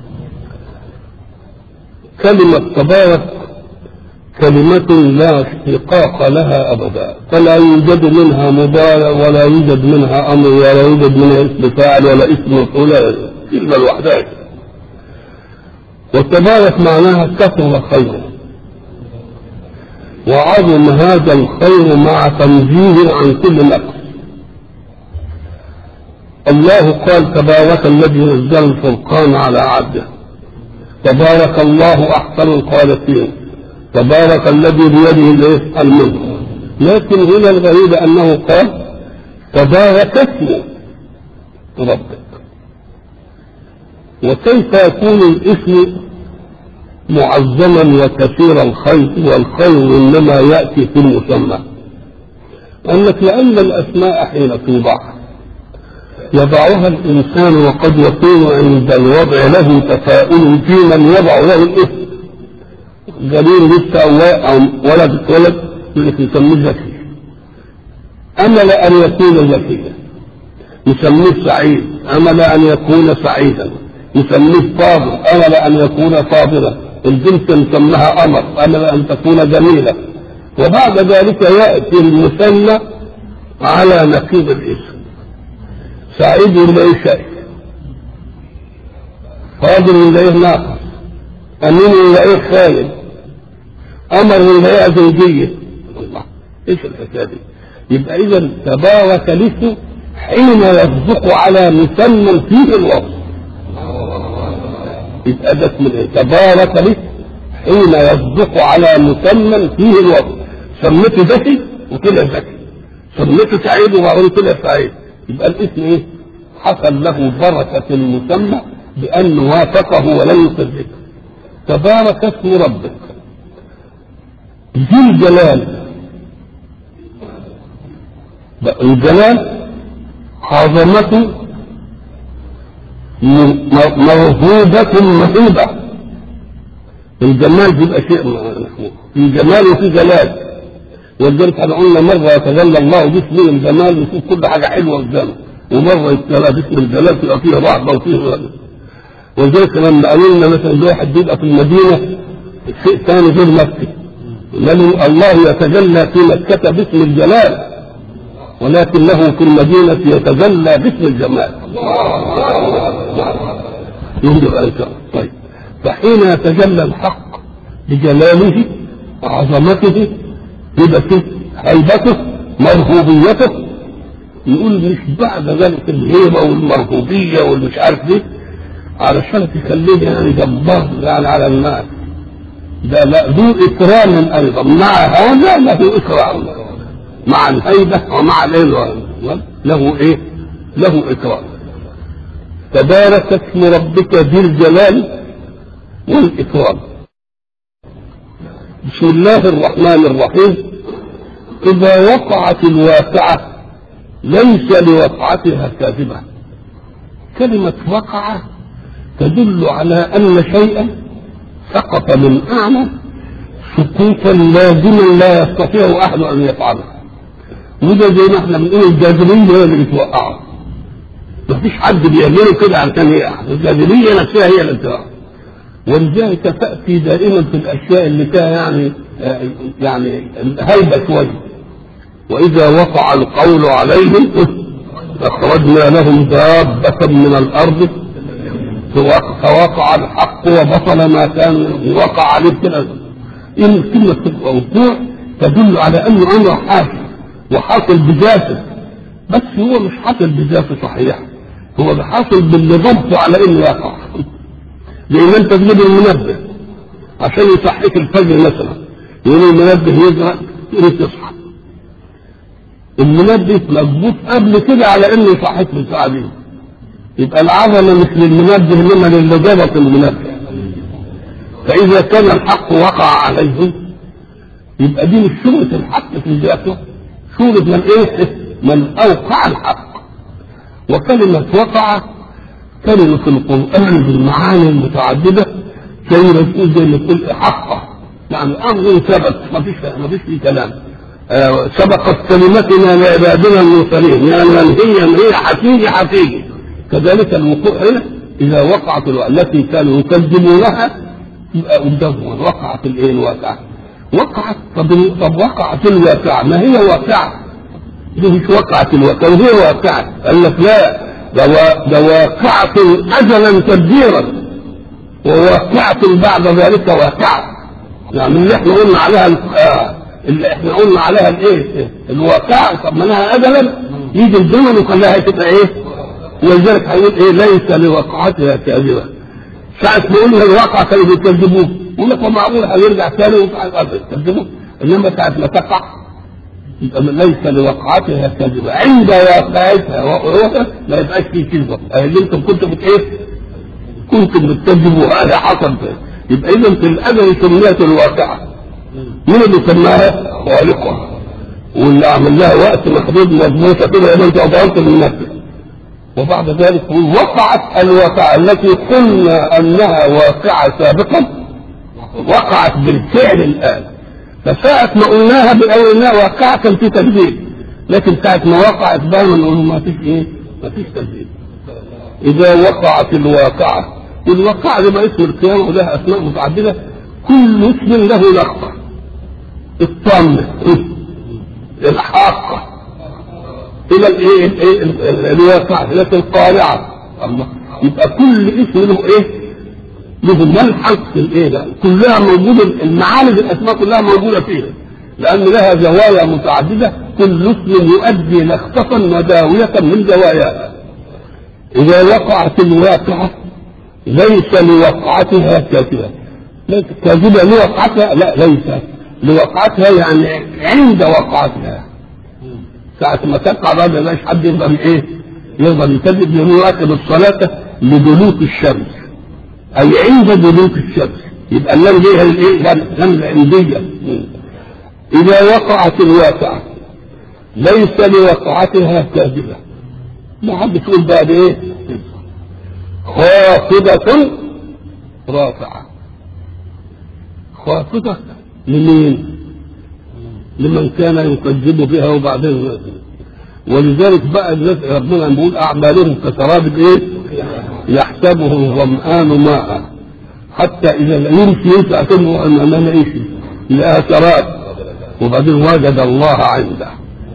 Speaker 1: كلمة تبارك كلمة لا اشتقاق لها أبدا فلا يوجد منها مضارع ولا يوجد منها أمر ولا يوجد منها اسم فاعل ولا اسم مفعول إلا الوحدات. وتبارك معناها كثر خيره وعظم هذا الخير مع تنزيه عن كل نقص. الله قال تبارك الذي نزل الفرقان على عبده. تبارك الله أحسن الخالقين. تبارك الذي بيده الملك. لكن هنا الغريب أنه قال تبارك اسم ربك. وكيف يكون الاسم معظما وكثير الخير والخير إنما يأتي في المسمى؟ أنك لأن الأسماء حين توضع يضعها الإنسان وقد يكون عند الوضع له تفاؤل في من يضع له الاسم. جميل لسه أو ولد يسميه ذكي أمل أن يكون ذكيا يسميه سعيد. أمل أن يكون سعيدا يسميه فاضل. أمل أن يكون فاضلا. البنت نسميها أمر. أمل أن تكون جميلة. وبعد ذلك يأتي المثنى على نقيض الاسم. سعيد يلاقيه شيء فاضل يلاقيه ناقص أمين يلاقيه خالد أمر يلاقيه زوجية. الله إيش الحكاية دي؟ يبقى إذا تبارك الاسم حين يصدق على مسمى فيه الوصف. يبقى ده اسم تبارك الاسم حين يصدق على مسمى فيه الوصف. سميته ذكي وطلع ذكي. سميته سعيد وبعدين طلع سعيد. يبقى الاسم حصل له بركة المسمى بأن وافقه ولم يكذبه. تبارك اسم ربك ذي الجلال. الجلال عظمته موهوبة مهيبة. الجمال بيبقى شيء في جمال وفي جلال. ولذلك احنا قلنا مرة يتجلى الله باسم الجمال ويشوف كل حاجة حلوة قدامه ومرة يتجلى باسم الجلال تبقى فيه رعبة وفيه غلط. ولذلك لما قالوا لنا مثلا واحد بيبقى في المدينة شيء ثاني غير مكة لأن الله يتجلى في مكة باسم الجلال ولكن له في المدينة يتجلى باسم الجمال. طيب فحين يتجلى الحق بجلاله وعظمته يبقى فيه هيبته مرهوبيته. يقول مش بعد ذلك الهيبة والمرهوبية والمش عارف دي علشان تخليه يعني جبار يعني على الناس. ده لا ذو إكرام أيضا مع هذا له إكرام مع الهيبة ومع له له إكرام. تبارك اسم ربك ذي الجلال والإكرام. بسم الله الرحمن الرحيم. إذا وقعت الواقعة ليس لوقعتها كاذبة. كلمة وقعة تدل على أن شيئا سقط من أعلى سقوطا لازما لا يستطيع أحد أن يفعله. وده زي ما احنا بنقول الجاذبية هي اللي بتوقعه. مفيش حد بيعمله كده عشان يقع. الجاذبية نفسها هي اللي بتوقعه. ولذلك تأتي دائما في الأشياء اللي فيها يعني يعني هيبة شوية. وإذا وقع القول عليهم أخرجنا لهم دابة من الأرض فوقع الحق وبطل ما كان وقع عليه كده. إن كلمة وقوع تدل على أنه أمر حاصل وحاصل بذاته، بس هو مش حاصل بذاته صحيح، هو حاصل باللي ضبطه على إنه يقع. لأن أنت تجيب المنبه عشان يصحيك الفجر مثلا، يقول المنبه يزرق يقول تصحى. المنبه مضبوط قبل كده على إنه يصحيك بالساعة دي، يبقى العظمة مش للمنبه إنما للي ضبط المنبه. فإذا كان الحق وقع عليهم يبقى دي مش شغلة الحق في ذاته، شغلة من إيه؟ من أوقع الحق. وكلمة وقع كلمة في القرآن بالمعاني المتعددة زي ما تقول زي ما تقول حقه، يعني أمر ثبت ما فيش فيه كلام. سبقت كلمتنا لعبادنا المرسلين، يعني من هي حقيقي. كذلك الوقوع هنا إذا وقعت التي كانوا يكذبونها يبقى قدامهم وقعت الايه الواقعة. وقعت طب وقعت الواقعة، ما هي واقعة؟ دي مش وقعت الواقعة وهي واقعة. قال لك لا، ده واقعة أجلا تدبيرا وواقعة بعد ذلك واقعة. يعني اللي احنا قلنا عليها الايه الواقعة، طب ما لها أجلا يجي الزمن وخلاها تبقى ايه. ولذلك هيقول ايه ليس لوقعتها كاذبة. ساعة ما يقولوا الواقع كانوا بيكذبوه، يقول لك معقول هيرجع ثاني ويكذبوه، انما ساعة ما تقع يبقى ليس لوقعتها كاذبة. عند واقعتها ما يبقاش فيه كذبة. اللي انتم كنتم بتكذبوا هذا حصل فيه. يبقى اذا في الأجل سميت الواقعة. مين اللي سماها؟ خالقها، واللي عمل لها وقت محدود مضبوطة كده يبقى انت أضعت من نفسك. وبعد ذلك وقعت الواقعة التي قلنا أنها واقعة سابقا وقعت بالفعل الآن. فساعة ما قلناها بأولنا واقعة كان في تكذيب، لكن ساعة ما وقعت بقى نقول ما فيش ايه؟ ما فيش تكذيب. إذا وقعت الواقعة، والواقعة دي ما اسم القيامة ولها أسماء متعددة، كل اسم له لقطة. الطامة، الحاقة، إلى الواقع، إلى القارعة. الله، يبقى كل اسم له إيه؟ له ملحق في الإيه ده، كلها موجودة، المعاني الأسماء كلها موجودة فيها، لأن لها زوايا متعددة، كل اسم يؤدي لخطة وداوية من زواياها. إذا وقعت الواقعة ليس لوقعتها كاذبة. كاذبة لوقعتها؟ لا، ليس لوقعتها، يعني عند وقعتها. ساعة ما تقع بقى ما يبقاش حد يقدر ايه؟ يقدر يكذب، يراقب الصلاة لدلوك الشمس، أي عند دلوك الشمس. يبقى اللام ليها الايه؟ لام العندية. إذا وقعت الواقعة ليس لوقعتها كاذبة. ما حد تقول بقى بايه؟ خافضة رافعة. خافضة لمين؟ لمن كان يكذب بها وبعدين. ولذلك بقى ربنا بيقول أعمالهم كسراب ايه؟ يحسبه الظمآن ماء حتى إذا يمشي أتمه أن ما يمشي لقاها سراب وبعدين وجد الله عنده.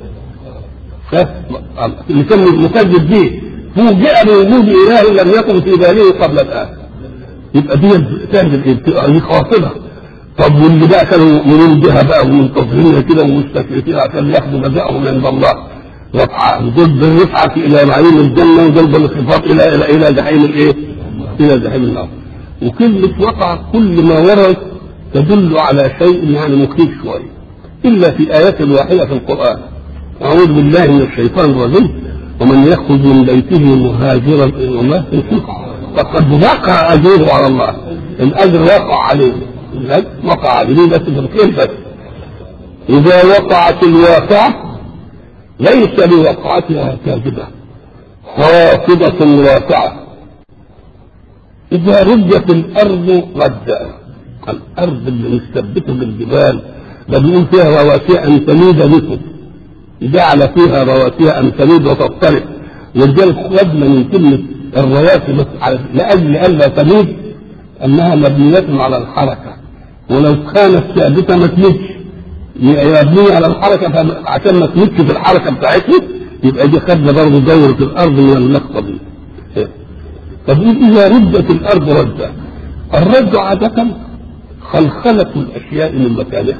Speaker 1: اللي كان مكذب به فوجئ بوجود إله لم يكن في باله قبل الآن. يبقى دي تهدي دي خاطبة. طب واللي بقى كانوا يؤمنون بها بقى ومنتظرين كده ومستكبرين عشان ياخدوا جزاءهم عند الله رفعة، دول بالرفعة إلى نعيم الجنة ودول بالانخفاض إلى جحيم الإيه؟ إلى جحيم النار. وكلمة وقع كل ما ورد تدل على شيء يعني مخيف شوية، إلا في آيات واحدة في القرآن. أعوذ بالله من الشيطان الرجيم. ومن يخرج من بيته مهاجرا إلى الله فقد وقع أجره على الله. الأجر وقع عليه، وقع عليه بس بالخير بس. إذا وقعت الواقعة ليس لوقعتها كاذبة خافضة رافعة. إذا رجت الأرض رجا، الأرض اللي مستبتة بالجبال ده بيقول فيها رواسي أن تميد بكم، جعل فيها رواسي أن تميد وتضطرب. ولذلك خدنا من كلمة الرواسي بس لأجل ألا تميد أنها مبنية على الحركة، ولو كانت ثابته ما تمشي، يبني على الحركه عشان ما تمشي في الحركه بتاعتها، يبقى دي خدنا برضه دوره الارض من اللقطه دي. طب اذا ردت الارض ردا، الرد عاده خلخله الاشياء من مكانها.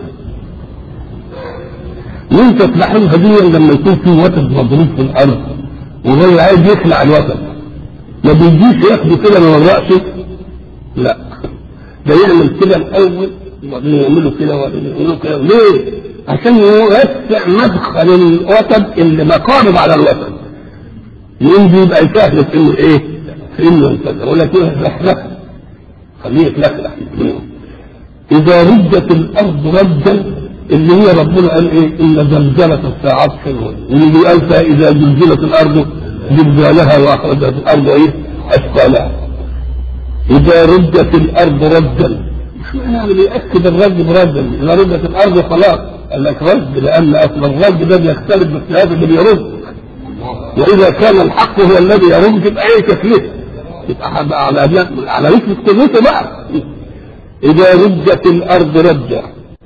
Speaker 1: وانت تلاحظها دي لما يكون في وتد مضروب في الارض والراجل عايز يخلع الوتد، ما بيجيش ياخده كده من الراس، لا ده يعمل كده الاول وبعدين يعمله كده وبعدين يعمله كده. ليه؟ عشان يوسع مدخل الوتد اللي مقارب على الوتد، يقوم بيبقى يسهل في انه ايه؟ في انه ينفجر. ولا كده يتلخلخ، خليه يتلخلخ. اذا ردت الارض ردا اللي هي ربنا قال ايه؟ ان زلزله الساعات حلوه، واللي قال فاذا زلزلت الارض زلزالها واخرجت الارض ايه؟ اثقالها. اذا ردت الارض ردا، مش معنى بيأكد الرد بردا، اذا ردت الارض خلاص قال لك رد، لان اصل الرد ده بيختلف باختلاف اللي بيرد، واذا كان الحق هو الذي يرد تبقى ايه تكلفه؟ يبقى على نسبه قدرته بقى. اذا ردت الارض ردا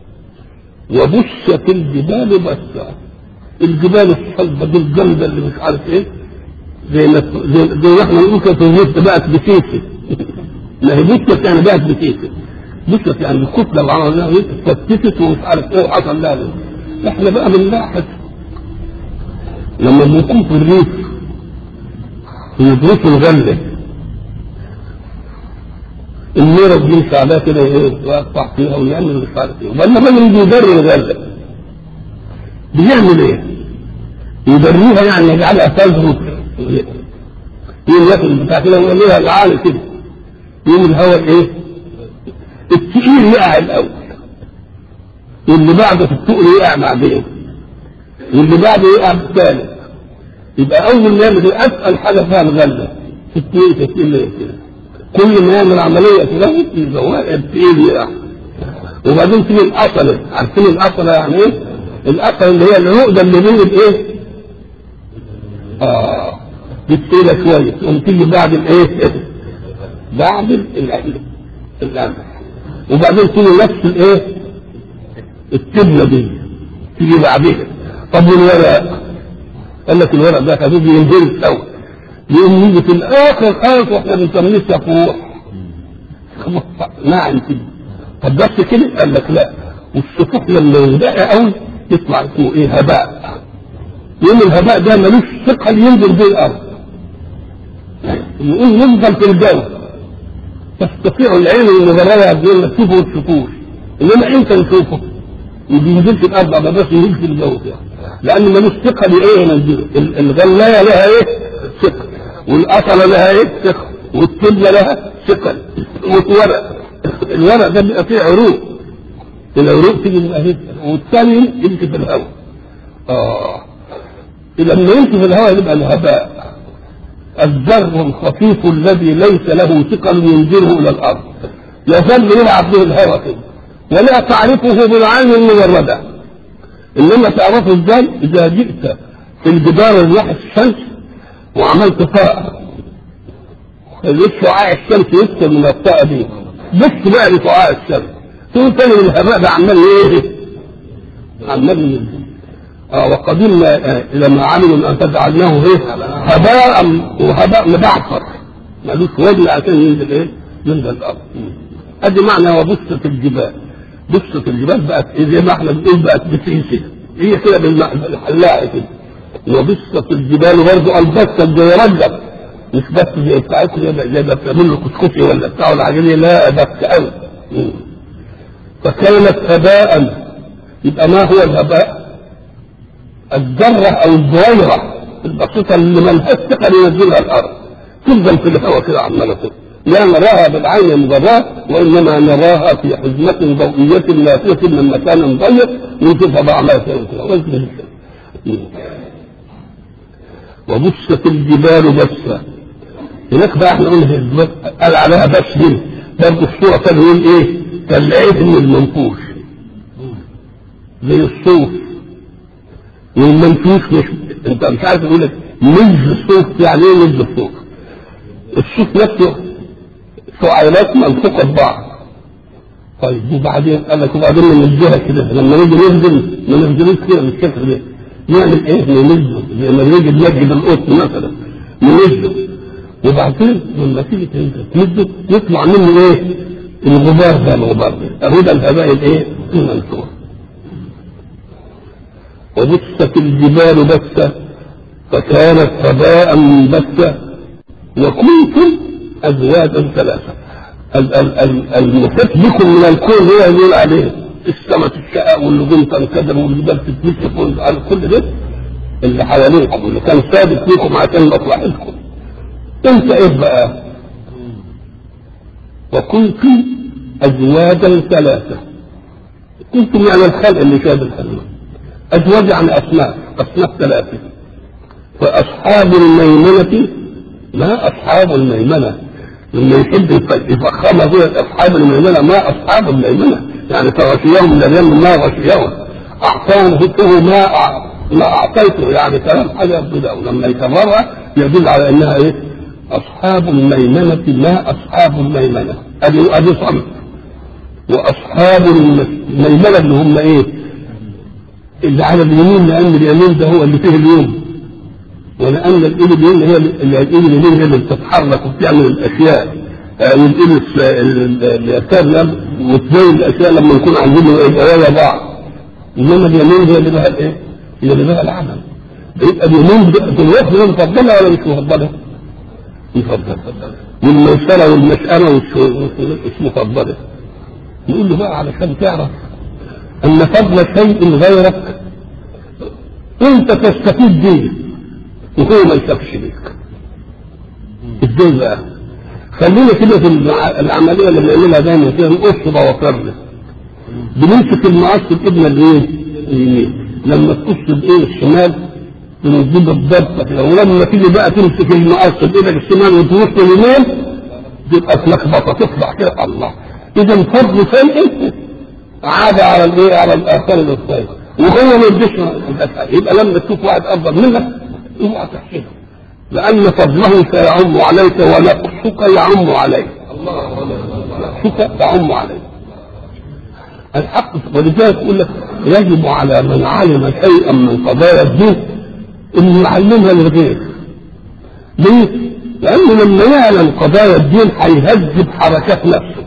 Speaker 1: وبست الجبال بسا، الجبال الصلبه دي الجامده اللي مش عارف ايه، زي ما احنا نقول كده النفط بقت بسيسه. ما هي بست يعني بقت بسيسه، بست يعني الكتله اللي عملناها اتفتت ومش عارف ايه وحصل لها. احنا بقى بنلاحظ لما بنكون في الريف يدرسوا الغله، النيره بيمشي عليها كده ويقطع فيها ويعمل مش عارف ايه، وبعدين الراجل بيدري الغله بيعمل ايه؟ يدريها يعني يجعلها تزرق، يقوم ياخد البتاع كده ويعملها العالي كده، يقوم الهواء ايه؟ التقيل يقع الاول، واللي بعده في التقل يقع بعدين، واللي بعده يقع بالثالث. يبقى اول ما يعمل اسهل حاجه فيها الغله في التقيل كده، كل ما يعمل عمليه كده يبقى التقيل يقع. وبعدين تيجي الاصله، عارفين الاصله يعني ايه؟ الاصله اللي هي العقده اللي بين الايه؟ بالتقيله شويه، ثم تيجي بعد الايه؟ بعد القمح. وبعدين تيجي نفس الايه؟ التبله دي تيجي بعدين. طب والورق؟ قال لك الورق ده حبيبي ينزل سوا، يقوم يجي في الاخر خالص واحنا بنسميه سفوح ناعم كده. طب بس كده؟ قال لك لا، والسفوح لما يندقق قوي يطلع اسمه ايه؟ هباء. يوم الهباء ده ملوش ثقل ينزل بيه الارض، يقوم يفضل في الجو، تستطيع العين المجرده بين ما تشوفه وتشوفوش، انما انت نشوفه ما بينزلش الارض على بس ينزل في الجو كده، لان ملوش ثقل ايه ينزله. الغلايه لها ايه؟ ثقل، والاصله لها ايه؟ ثقل، والتبله لها ثقل، والورق الورق ده بيبقى فيه عروق، العروق تيجي من اهي، والثاني يمشي في الهواء. لما يمشي في الهواء يبقى الهباء، الذر الخفيف الذي ليس له ثقل ينزله الى الارض، يظل يلعب به الهواء كده ولا تعرفه بالعين المجرده. انما تعرفه ازاي؟ اذا جئت في الجدار الواحد الشمس وعملت طاقه، خليت شعاع الشمس يدخل من الطاقه دي، بس بقى لشعاع الشمس، تقول تاني الهباء ده عمال ايه؟ عمال ينزل. وقدمنا لما عملوا ان تجعلناه ايه؟ هباء، وهباء مبعثر مالوش وجه عشان ينزل ايه؟ ينزل الارض. ادي معنى وبست الجبال. بست الجبال بقت زي ما احنا بنقول بقت بسيسه، هي كده بالحلاقه كده. وبست الجبال برضه البسه زي رجب، مش بس زي بتاعتكم زي ما بتعملوا كسكسي ولا بتاع العجليه، لا بس قوي. فكانت هباء. يبقى ما هو الهباء؟ الذره او الزويره البسيطه اللي مالهاش ثقل ينزلها الارض، تفضل في الهواء كده عماله كده، لا نراها بالعين المجراه وانما نراها في حزمه ضوئيه لافته من مكان ضيق نشوفها بقى عماله كده. وبست الجبال بسا. هناك بقى احنا قلنا قال عليها بس هنا برضه الصوره كان يقول ايه؟ كالعهن المنفوش زي الصوف، والمنفوش مش انت مش عارف يقول لك مز الصوف، يعني ايه مز الصوف؟ الصوف نفسه شعيرات منفوقه ببعض، طيب وبعدين قال لك وبعدين ننزلها كده لما نيجي ننزل ما ننزلوش كده بالشكل ده، نعمل ايه؟ ننزله لما نيجي نجيب القط مثلا ننزله، وبعدين لما تيجي تنزله يطلع منه ايه؟ الغبار ده، الغبار ده أهدى الهباء الايه؟ المنثور. وبست الجبال بسة فكانت هباء منبثة وكنتم أزواجا ثلاثة. المحيط بكم من الكون هو يقول عليه السماء تشقق والنجوم تنكدر والجبال تتمسك على كل ده اللي حواليكم اللي كان ثابت لكم عشان مصلحتكم. انت ايه بقى؟ وكنتم أزواجا ثلاثة. كنتم يعني الخلق اللي شاب الخلق، أزواج يعني أصناف ثلاثة. فأصحاب الميمنة ما أصحاب الميمنة، لما يحب يفخمها هو أصحاب الميمنة ما أصحاب الميمنة، يعني فغشيهم الذين ما غشيهم أعطانه ما أعطيته، يعني كلام حاجة كده، ولما يكررها يدل على أنها إيه؟ أصحاب الميمنة ما أصحاب الميمنة، أدي صمت. وأصحاب الميمنة اللي هم إيه؟ اللي على اليمين، لأن اليمين ده هو اللي فيه اليوم، ولأن الإيد اليمين هي الإيد اليمين هي اللي بتتحرك وبتعمل الأشياء، الإيد اليسار وتزين الأشياء لما نكون عايزين يبقى بعض، إنما اليمين هي اللي بها الإيه؟ هي اللي بها العمل. يبقى اليمين في الوقت ده مفضلة ولا مش مفضلة؟ مفضلة. والميسرة والمشأمة مش مفضلة. نقول له بقى علشان تعرف أن فضل شيء غيرك أنت تستفيد به وهو ما يستفيدش بيك. ازاي بقى؟ خلينا كده في العملية اللي بنعملها دايما كده، نقص ضوافرنا. بنمسك المقص بإيدنا الايه؟ اليمين. لما تقص بإيه الشمال بنجيب الضبطة كده، ولما تيجي بقى تمسك المقص بإيدك الشمال وتوصل اليمين تبقى تلخبطة تطلع كده. الله، إذا فضل شيء عاد على الايه؟ على الآخر الأخرى، وهو ما يديش. يبقى لما تشوف واحد أفضل منك اوعى تحسده، لأن فضله سيعم عليك ونقصك يعم عليك. نقصك يعم عليك الحق. ولذلك يقول لك يجب على من علم شيئا من قضايا الدين أن يعلمها للغير. ليه؟ لأنه لما يعلم قضايا الدين هيهذب حركات نفسه.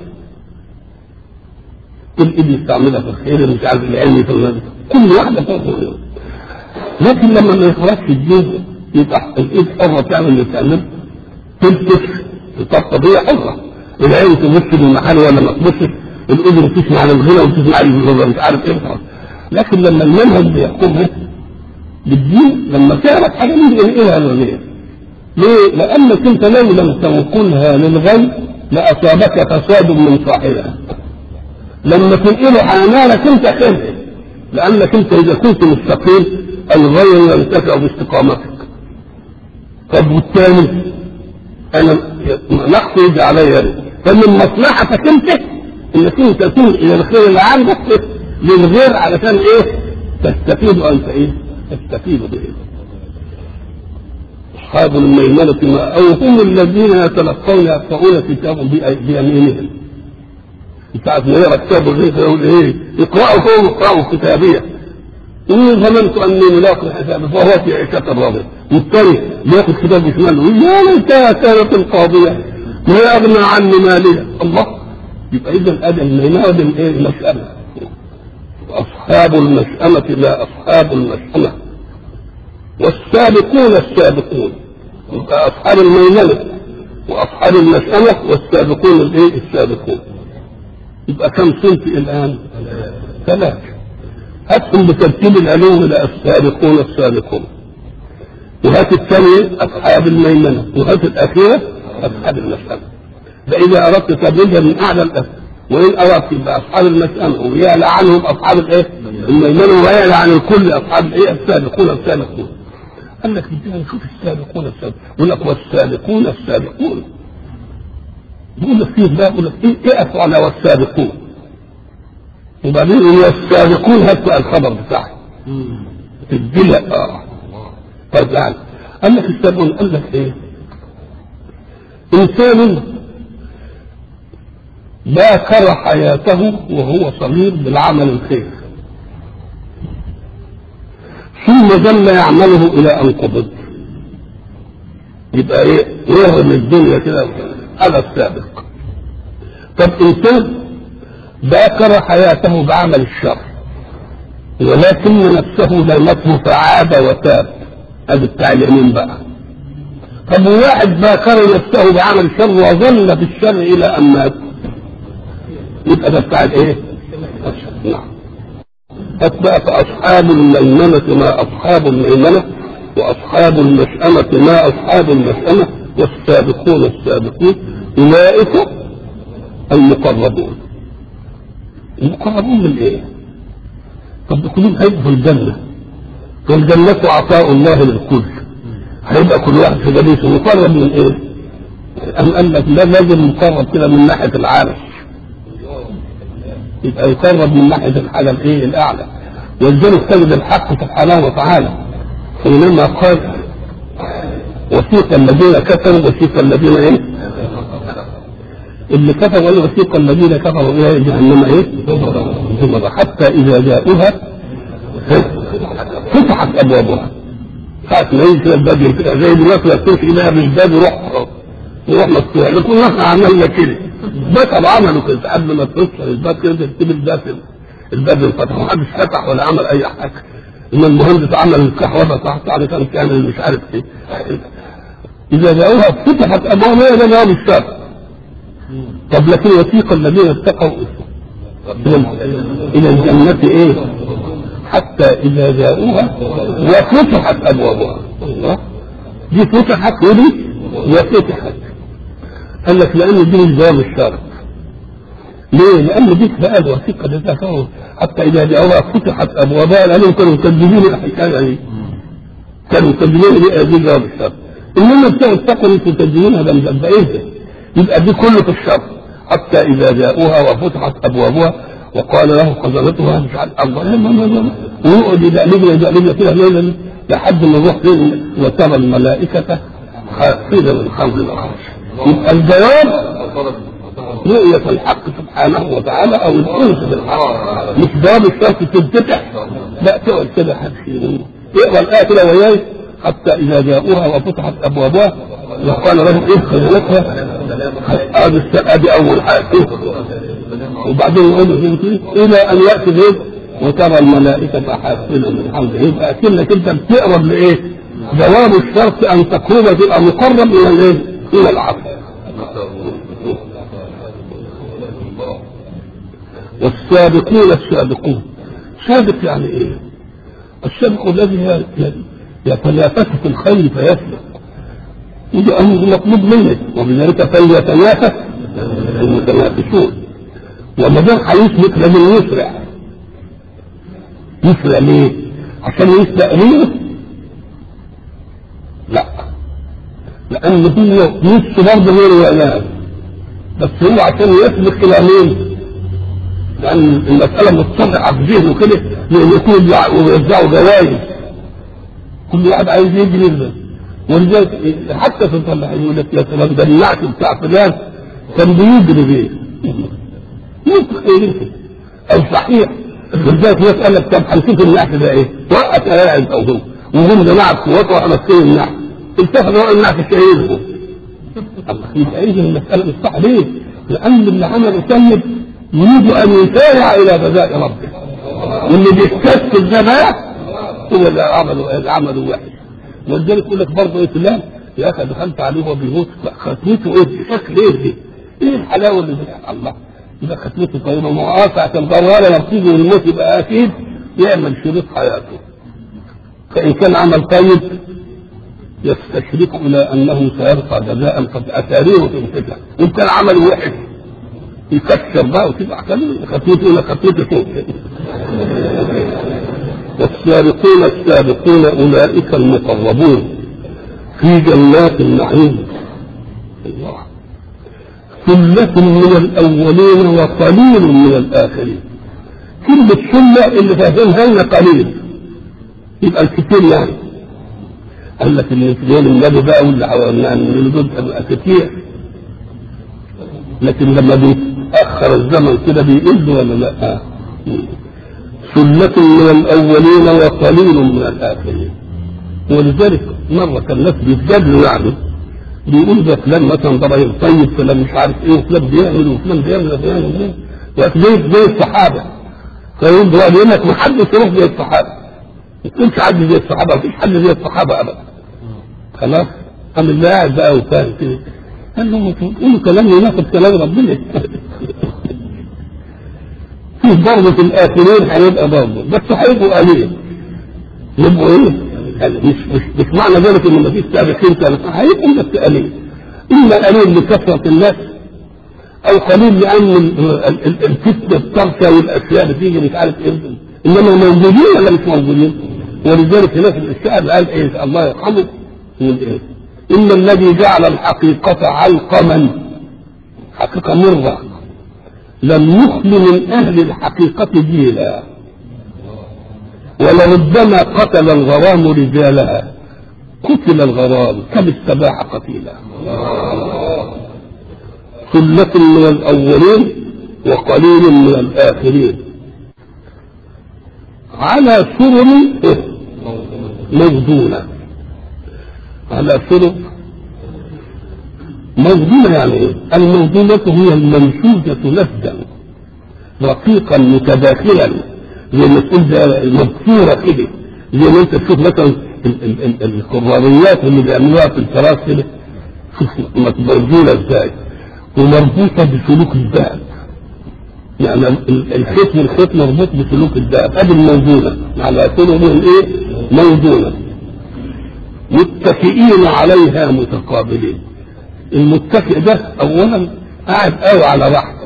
Speaker 1: كل إيد يستعملها في الخير، مش عارف العلم في المدى، كل واحدة فوق. لكن لما ما يخرجش الدين يبقى الايد حرة تعمل اللي تعمل، تلتف تطبطب هي حرة، العين تبص للمحل ولا ما تبصش، الاذن تسمع للغنى وتسمع مش عارف ايه. لكن لما المنهج بيحكمها بالدين، لما تعرف حاجة من ينقلها للغير. ليه؟ لأنك انت لو لم تنقلها للغير لأصابك فساد من صاحبها. لما تنقله حنانك انت خير، لأنك انت إذا كنت مستقيم الغير ينتفع باستقامتك. طب والثاني أنا نقصد علي، فمن مصلحتك انت انك انت تنقل إلى الخير اللي عندك للغير علشان ايه؟ تستفيد أنت ايه؟ تستفيد به. أصحاب الميمنة ما أو هم الذين يتلقون يقرؤون كتابهم بيمينهم. ساعة ما يقرأ كتاب الغيث يقول ايه؟ اقرأوا كتابية إني ظننت أني ملاق حسابي فهو في عيشة راضية. والثاني بياخد كتاب بشماله يقول يا ليتها كانت القاضية ما أغنى عني مالية. الله، يبقى إذا أدى الميمنة ايه؟ المسألة. أصحاب المشأمة لا أصحاب المشأمة والسابقون السابقون. يبقى أصحاب الميمنة وأصحاب المشأمة والسابقون الايه؟ السابقون. يبقى كم صنف الآن؟ ثلاثة. هاتهم بترتيب العلوم إلى السابقون السابقون، وهات الثانية أصحاب الميمنة، وهات الأخيرة أصحاب المشأمة. فإذا أردت تبريدها من أعلى الأسفل، وإن أردت يبقى أصحاب المشأمة ويعلى عنهم أصحاب الإيه؟ الميمنة، ويعلى عن الكل أصحاب الإيه؟ السابقون السابقون. قال لك بدنا نشوف السابقون السابقون، يقول لك والسابقون السابقون. يقول لك فيه بقى، يقول لك ايه أفعل والسابقون، وبعدين والسابقون هات الخبر بتاعه الدلة. طيب يعني قال لك السابقون، قال لك ايه؟ إنسان باكر حياته وهو صغير بالعمل الخير، ثم ظل يعمله الى ان قبض. يبقى ايه؟ يهرم الدنيا كده، هذا السابق. طب انسان باكر حياته بعمل الشر ولكن نفسه لمته فعاد وتاب، هذا بتاع اليمين بقى. طب واحد باكر نفسه بعمل الشر وظل بالشر الى ان مات، يبقى ده بتاع الايه؟ نعم. أتبع فأصحاب الميمنة ما أصحاب الميمنة وأصحاب المشأمة ما أصحاب المشأمة والسابقون السابقون أولئك المقربون. المقربون من إيه؟ طب كلهم هيبقوا في الجنة، والجنة عطاء الله للكل، هيبقى كل واحد في جليسه مقرب من إيه؟ أم قال لك لا، لازم مقرب كده من ناحية العرش، يبقى يقرب من ناحية الحاجة الإيه؟ الأعلى. ولذلك تجد الحق سبحانه وتعالى حينما قال وثيق الذين كفروا وثيق الذين ايه؟ اللي كفروا قالوا وثيق الذين كفروا الى جهنم ايه؟ حتى اذا جاءوها فتحت ابوابها. ساعة ما يجي كده الباب يفتح زي دلوقتي ما تمشي اليها بالباب يروح مفتوح، لكن احنا عملنا كده بس عملوا كده قبل ما توصل الباب كده تكتب الباب انفتح، محدش فتح ولا عمل اي حاجه. ان المهندس عمل الكهرباء تحت على كان مش عارف ايه. اذا جاءوها فتحت ابوابها الى باب الشر. طب لكن وثيق الذين اتقوا الى الجنه ايه؟ حتى اذا جاءوها وفتحت ابوابها. دي فتحت ودي وفتحت. قال لك لان دي الباب الشر. ليه؟ لأن ديك بقى الوثيقة اللي تفاوض حتى إذا جاءوها فتحت أبوابها، لأنهم كانوا مكذبين الحكاية دي، كانوا مكذبين دي جواب الشر. إنما بتوع التقوى أنتم مكذبينها ده إيه؟ يبقى دي كله في الشر. حتى إذا جاءوها وفتحت أبوابها وقال له خزنتها مش عارف الله ويقعد يدقلبنا كده ليلا لحد ما يروح فين وترى الملائكة خافضة من حول العرش. يبقى الجواب رؤية الحق سبحانه وتعالى او الانس بالحق، مش باب الشرط تنفتح، لا تقعد كده حبشي اقرا الايه كده وياي. حتى اذا جاءوها وفتحت ابوابها وقال لهم ايه خزنتها، ادي اول حاجه. وبعدين يقول الى ان ياتي به وترى الملائكه حافله من حوله. يبقى كأنك انت بتقرب لايه؟ جواب الشرط ان تقرب تبقى مقرب الى الايه؟ الى العصر. والسابقون السابقون. سابق يعني ايه؟ السابق الذي يتنافس في الخير فيسبق، وده امر مطلوب منه، وبذلك فليتنافس المتنافسون. وما دام هيسبق لازم يسرع. يسرع ليه؟ عشان يسبق ليه؟ لا، لان هو نص برضه غير ينام، بس هو عشان يسبق الى مين؟ لأن المسألة متصنعة في ذهنه كده، لأن يكون ويوزعوا جوائز، كل واحد عايز يجري له. ولذلك حتى في الفلاحين يقول لك يا سلام ده النعش بتاع فلان كان بيجري بيه. يمكن أو صحيح. ولذلك يسأل لك طب هنشوف النعش ده إيه؟ وقت قاعد أو هو وهم جماعة قوات وإحنا ماسكين النعش. التفت النعش شايلهم. يبقى إذا المسألة مش صح ليه؟ لأن اللي عمله سيد يريد ان يسارع الى جزاء ربه، واللي بيستسلم ده بقى هو اللي عمله وحش. ولذلك يقول لك برضه ايه فلان يا اخي دخلت عليه وهو بيموت ختمته ايه؟ شكل ايه دي؟ ايه الحلاوه اللي بتاع الله؟ يبقى ختمته طيبه مقاطعه الغراره لما بتيجي الموت يبقى اكيد يعمل شريط حياته. فان كان عمل طيب يستشرق الى انه سيلقى جزاء قد اتاريه تنفتح، وان كان عمل وحش يكسر بقى وتبقى خطوته الى خطوته فوق. والسابقون السابقون اولئك المقربون في جنات النعيم. ثلة من الاولين وقليل من الاخرين. كلمة ثلة اللي فاهمها لنا قليل يبقى الكثير يعني. قال لك اللي في النبي بقى واللي دول تبقى كثير، لكن لما أخر الزمن كده بيقل ولا لا؟ ثلة من الأولين وقليل من الآخرين. ولذلك مرة كان الناس بيتجادلوا يعني بيقول ده فلان مثلا ده راجل طيب، فلان مش عارف ايه، وفلان بيعمل وفلان بيعمل زي الصحابة. فيقول ده يقول لك ما حدش يروح زي الصحابة، ما تقولش حد زي الصحابة، مفيش حد زي الصحابة أبدا. خلاص؟ قام اللي قاعد بقى وفاهم كده قال له تقولوا كلام يناقض كلام ربنا. في برضه في الآخرين هيبقى برضه، بس هيبقوا قليل. يبقوا ايه؟ مش معنى ذلك ان مفيش سابقين سابقين، هيبقوا بس قليل. اما قليل لكثرة الناس او قليل لان الفتنة التركة والاشياء بتيجي مش عارف ايه، انما موجودين ولا مش موجودين؟ ولذلك هناك الشاعر قال ايه الله يرحمه من ايه؟ ان الذي جعل الحقيقة علقما، حقيقة مرة، لم يخل من اهل الحقيقة جيلا، ولربما قتل الغرام رجالها، قتل الغرام كم السباح قتيلا. ثلة من الأولين وقليل من الآخرين على سرر موضونة. على سرر موضونة يعني ايه؟ الموضونة هي المنسوجة لفدا رقيقا متداخلا، زي ما تقول ده المبثورة كده، زي ما انت تشوف مثلا القراريات اللي بيعملوها في الفراش كده، شوف متبرجولة ازاي ومربوطة بسلوك الذهب، يعني الخيط مربوط بسلوك الذهب. ادي الموزونة على سرر ايه؟ موزونة متكئين عليها متقابلين. المتكئ ده اولا قاعد قوي على راحته.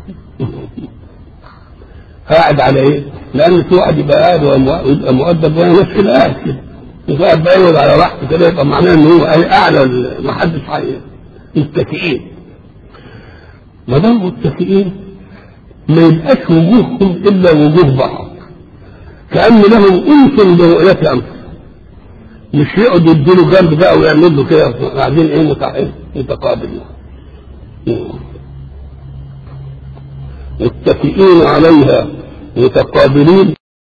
Speaker 1: قاعد على ايه؟ لان في واحد يبقى قاعد ويبقى مؤدب وهي نفس القاعد كده، وقاعد بقى على راحته كده، يبقى معناه ان هو اعلى ما حدش حقيقي. متكئين، ما دام متكئين ما يبقاش وجوههم الا وجوه بعض، كأن لهم انس برؤية انس، مش يقعدوا يديله جنب بقى ويعمل له كده قاعدين ايه متقابلين. متكئين عليها متقابلين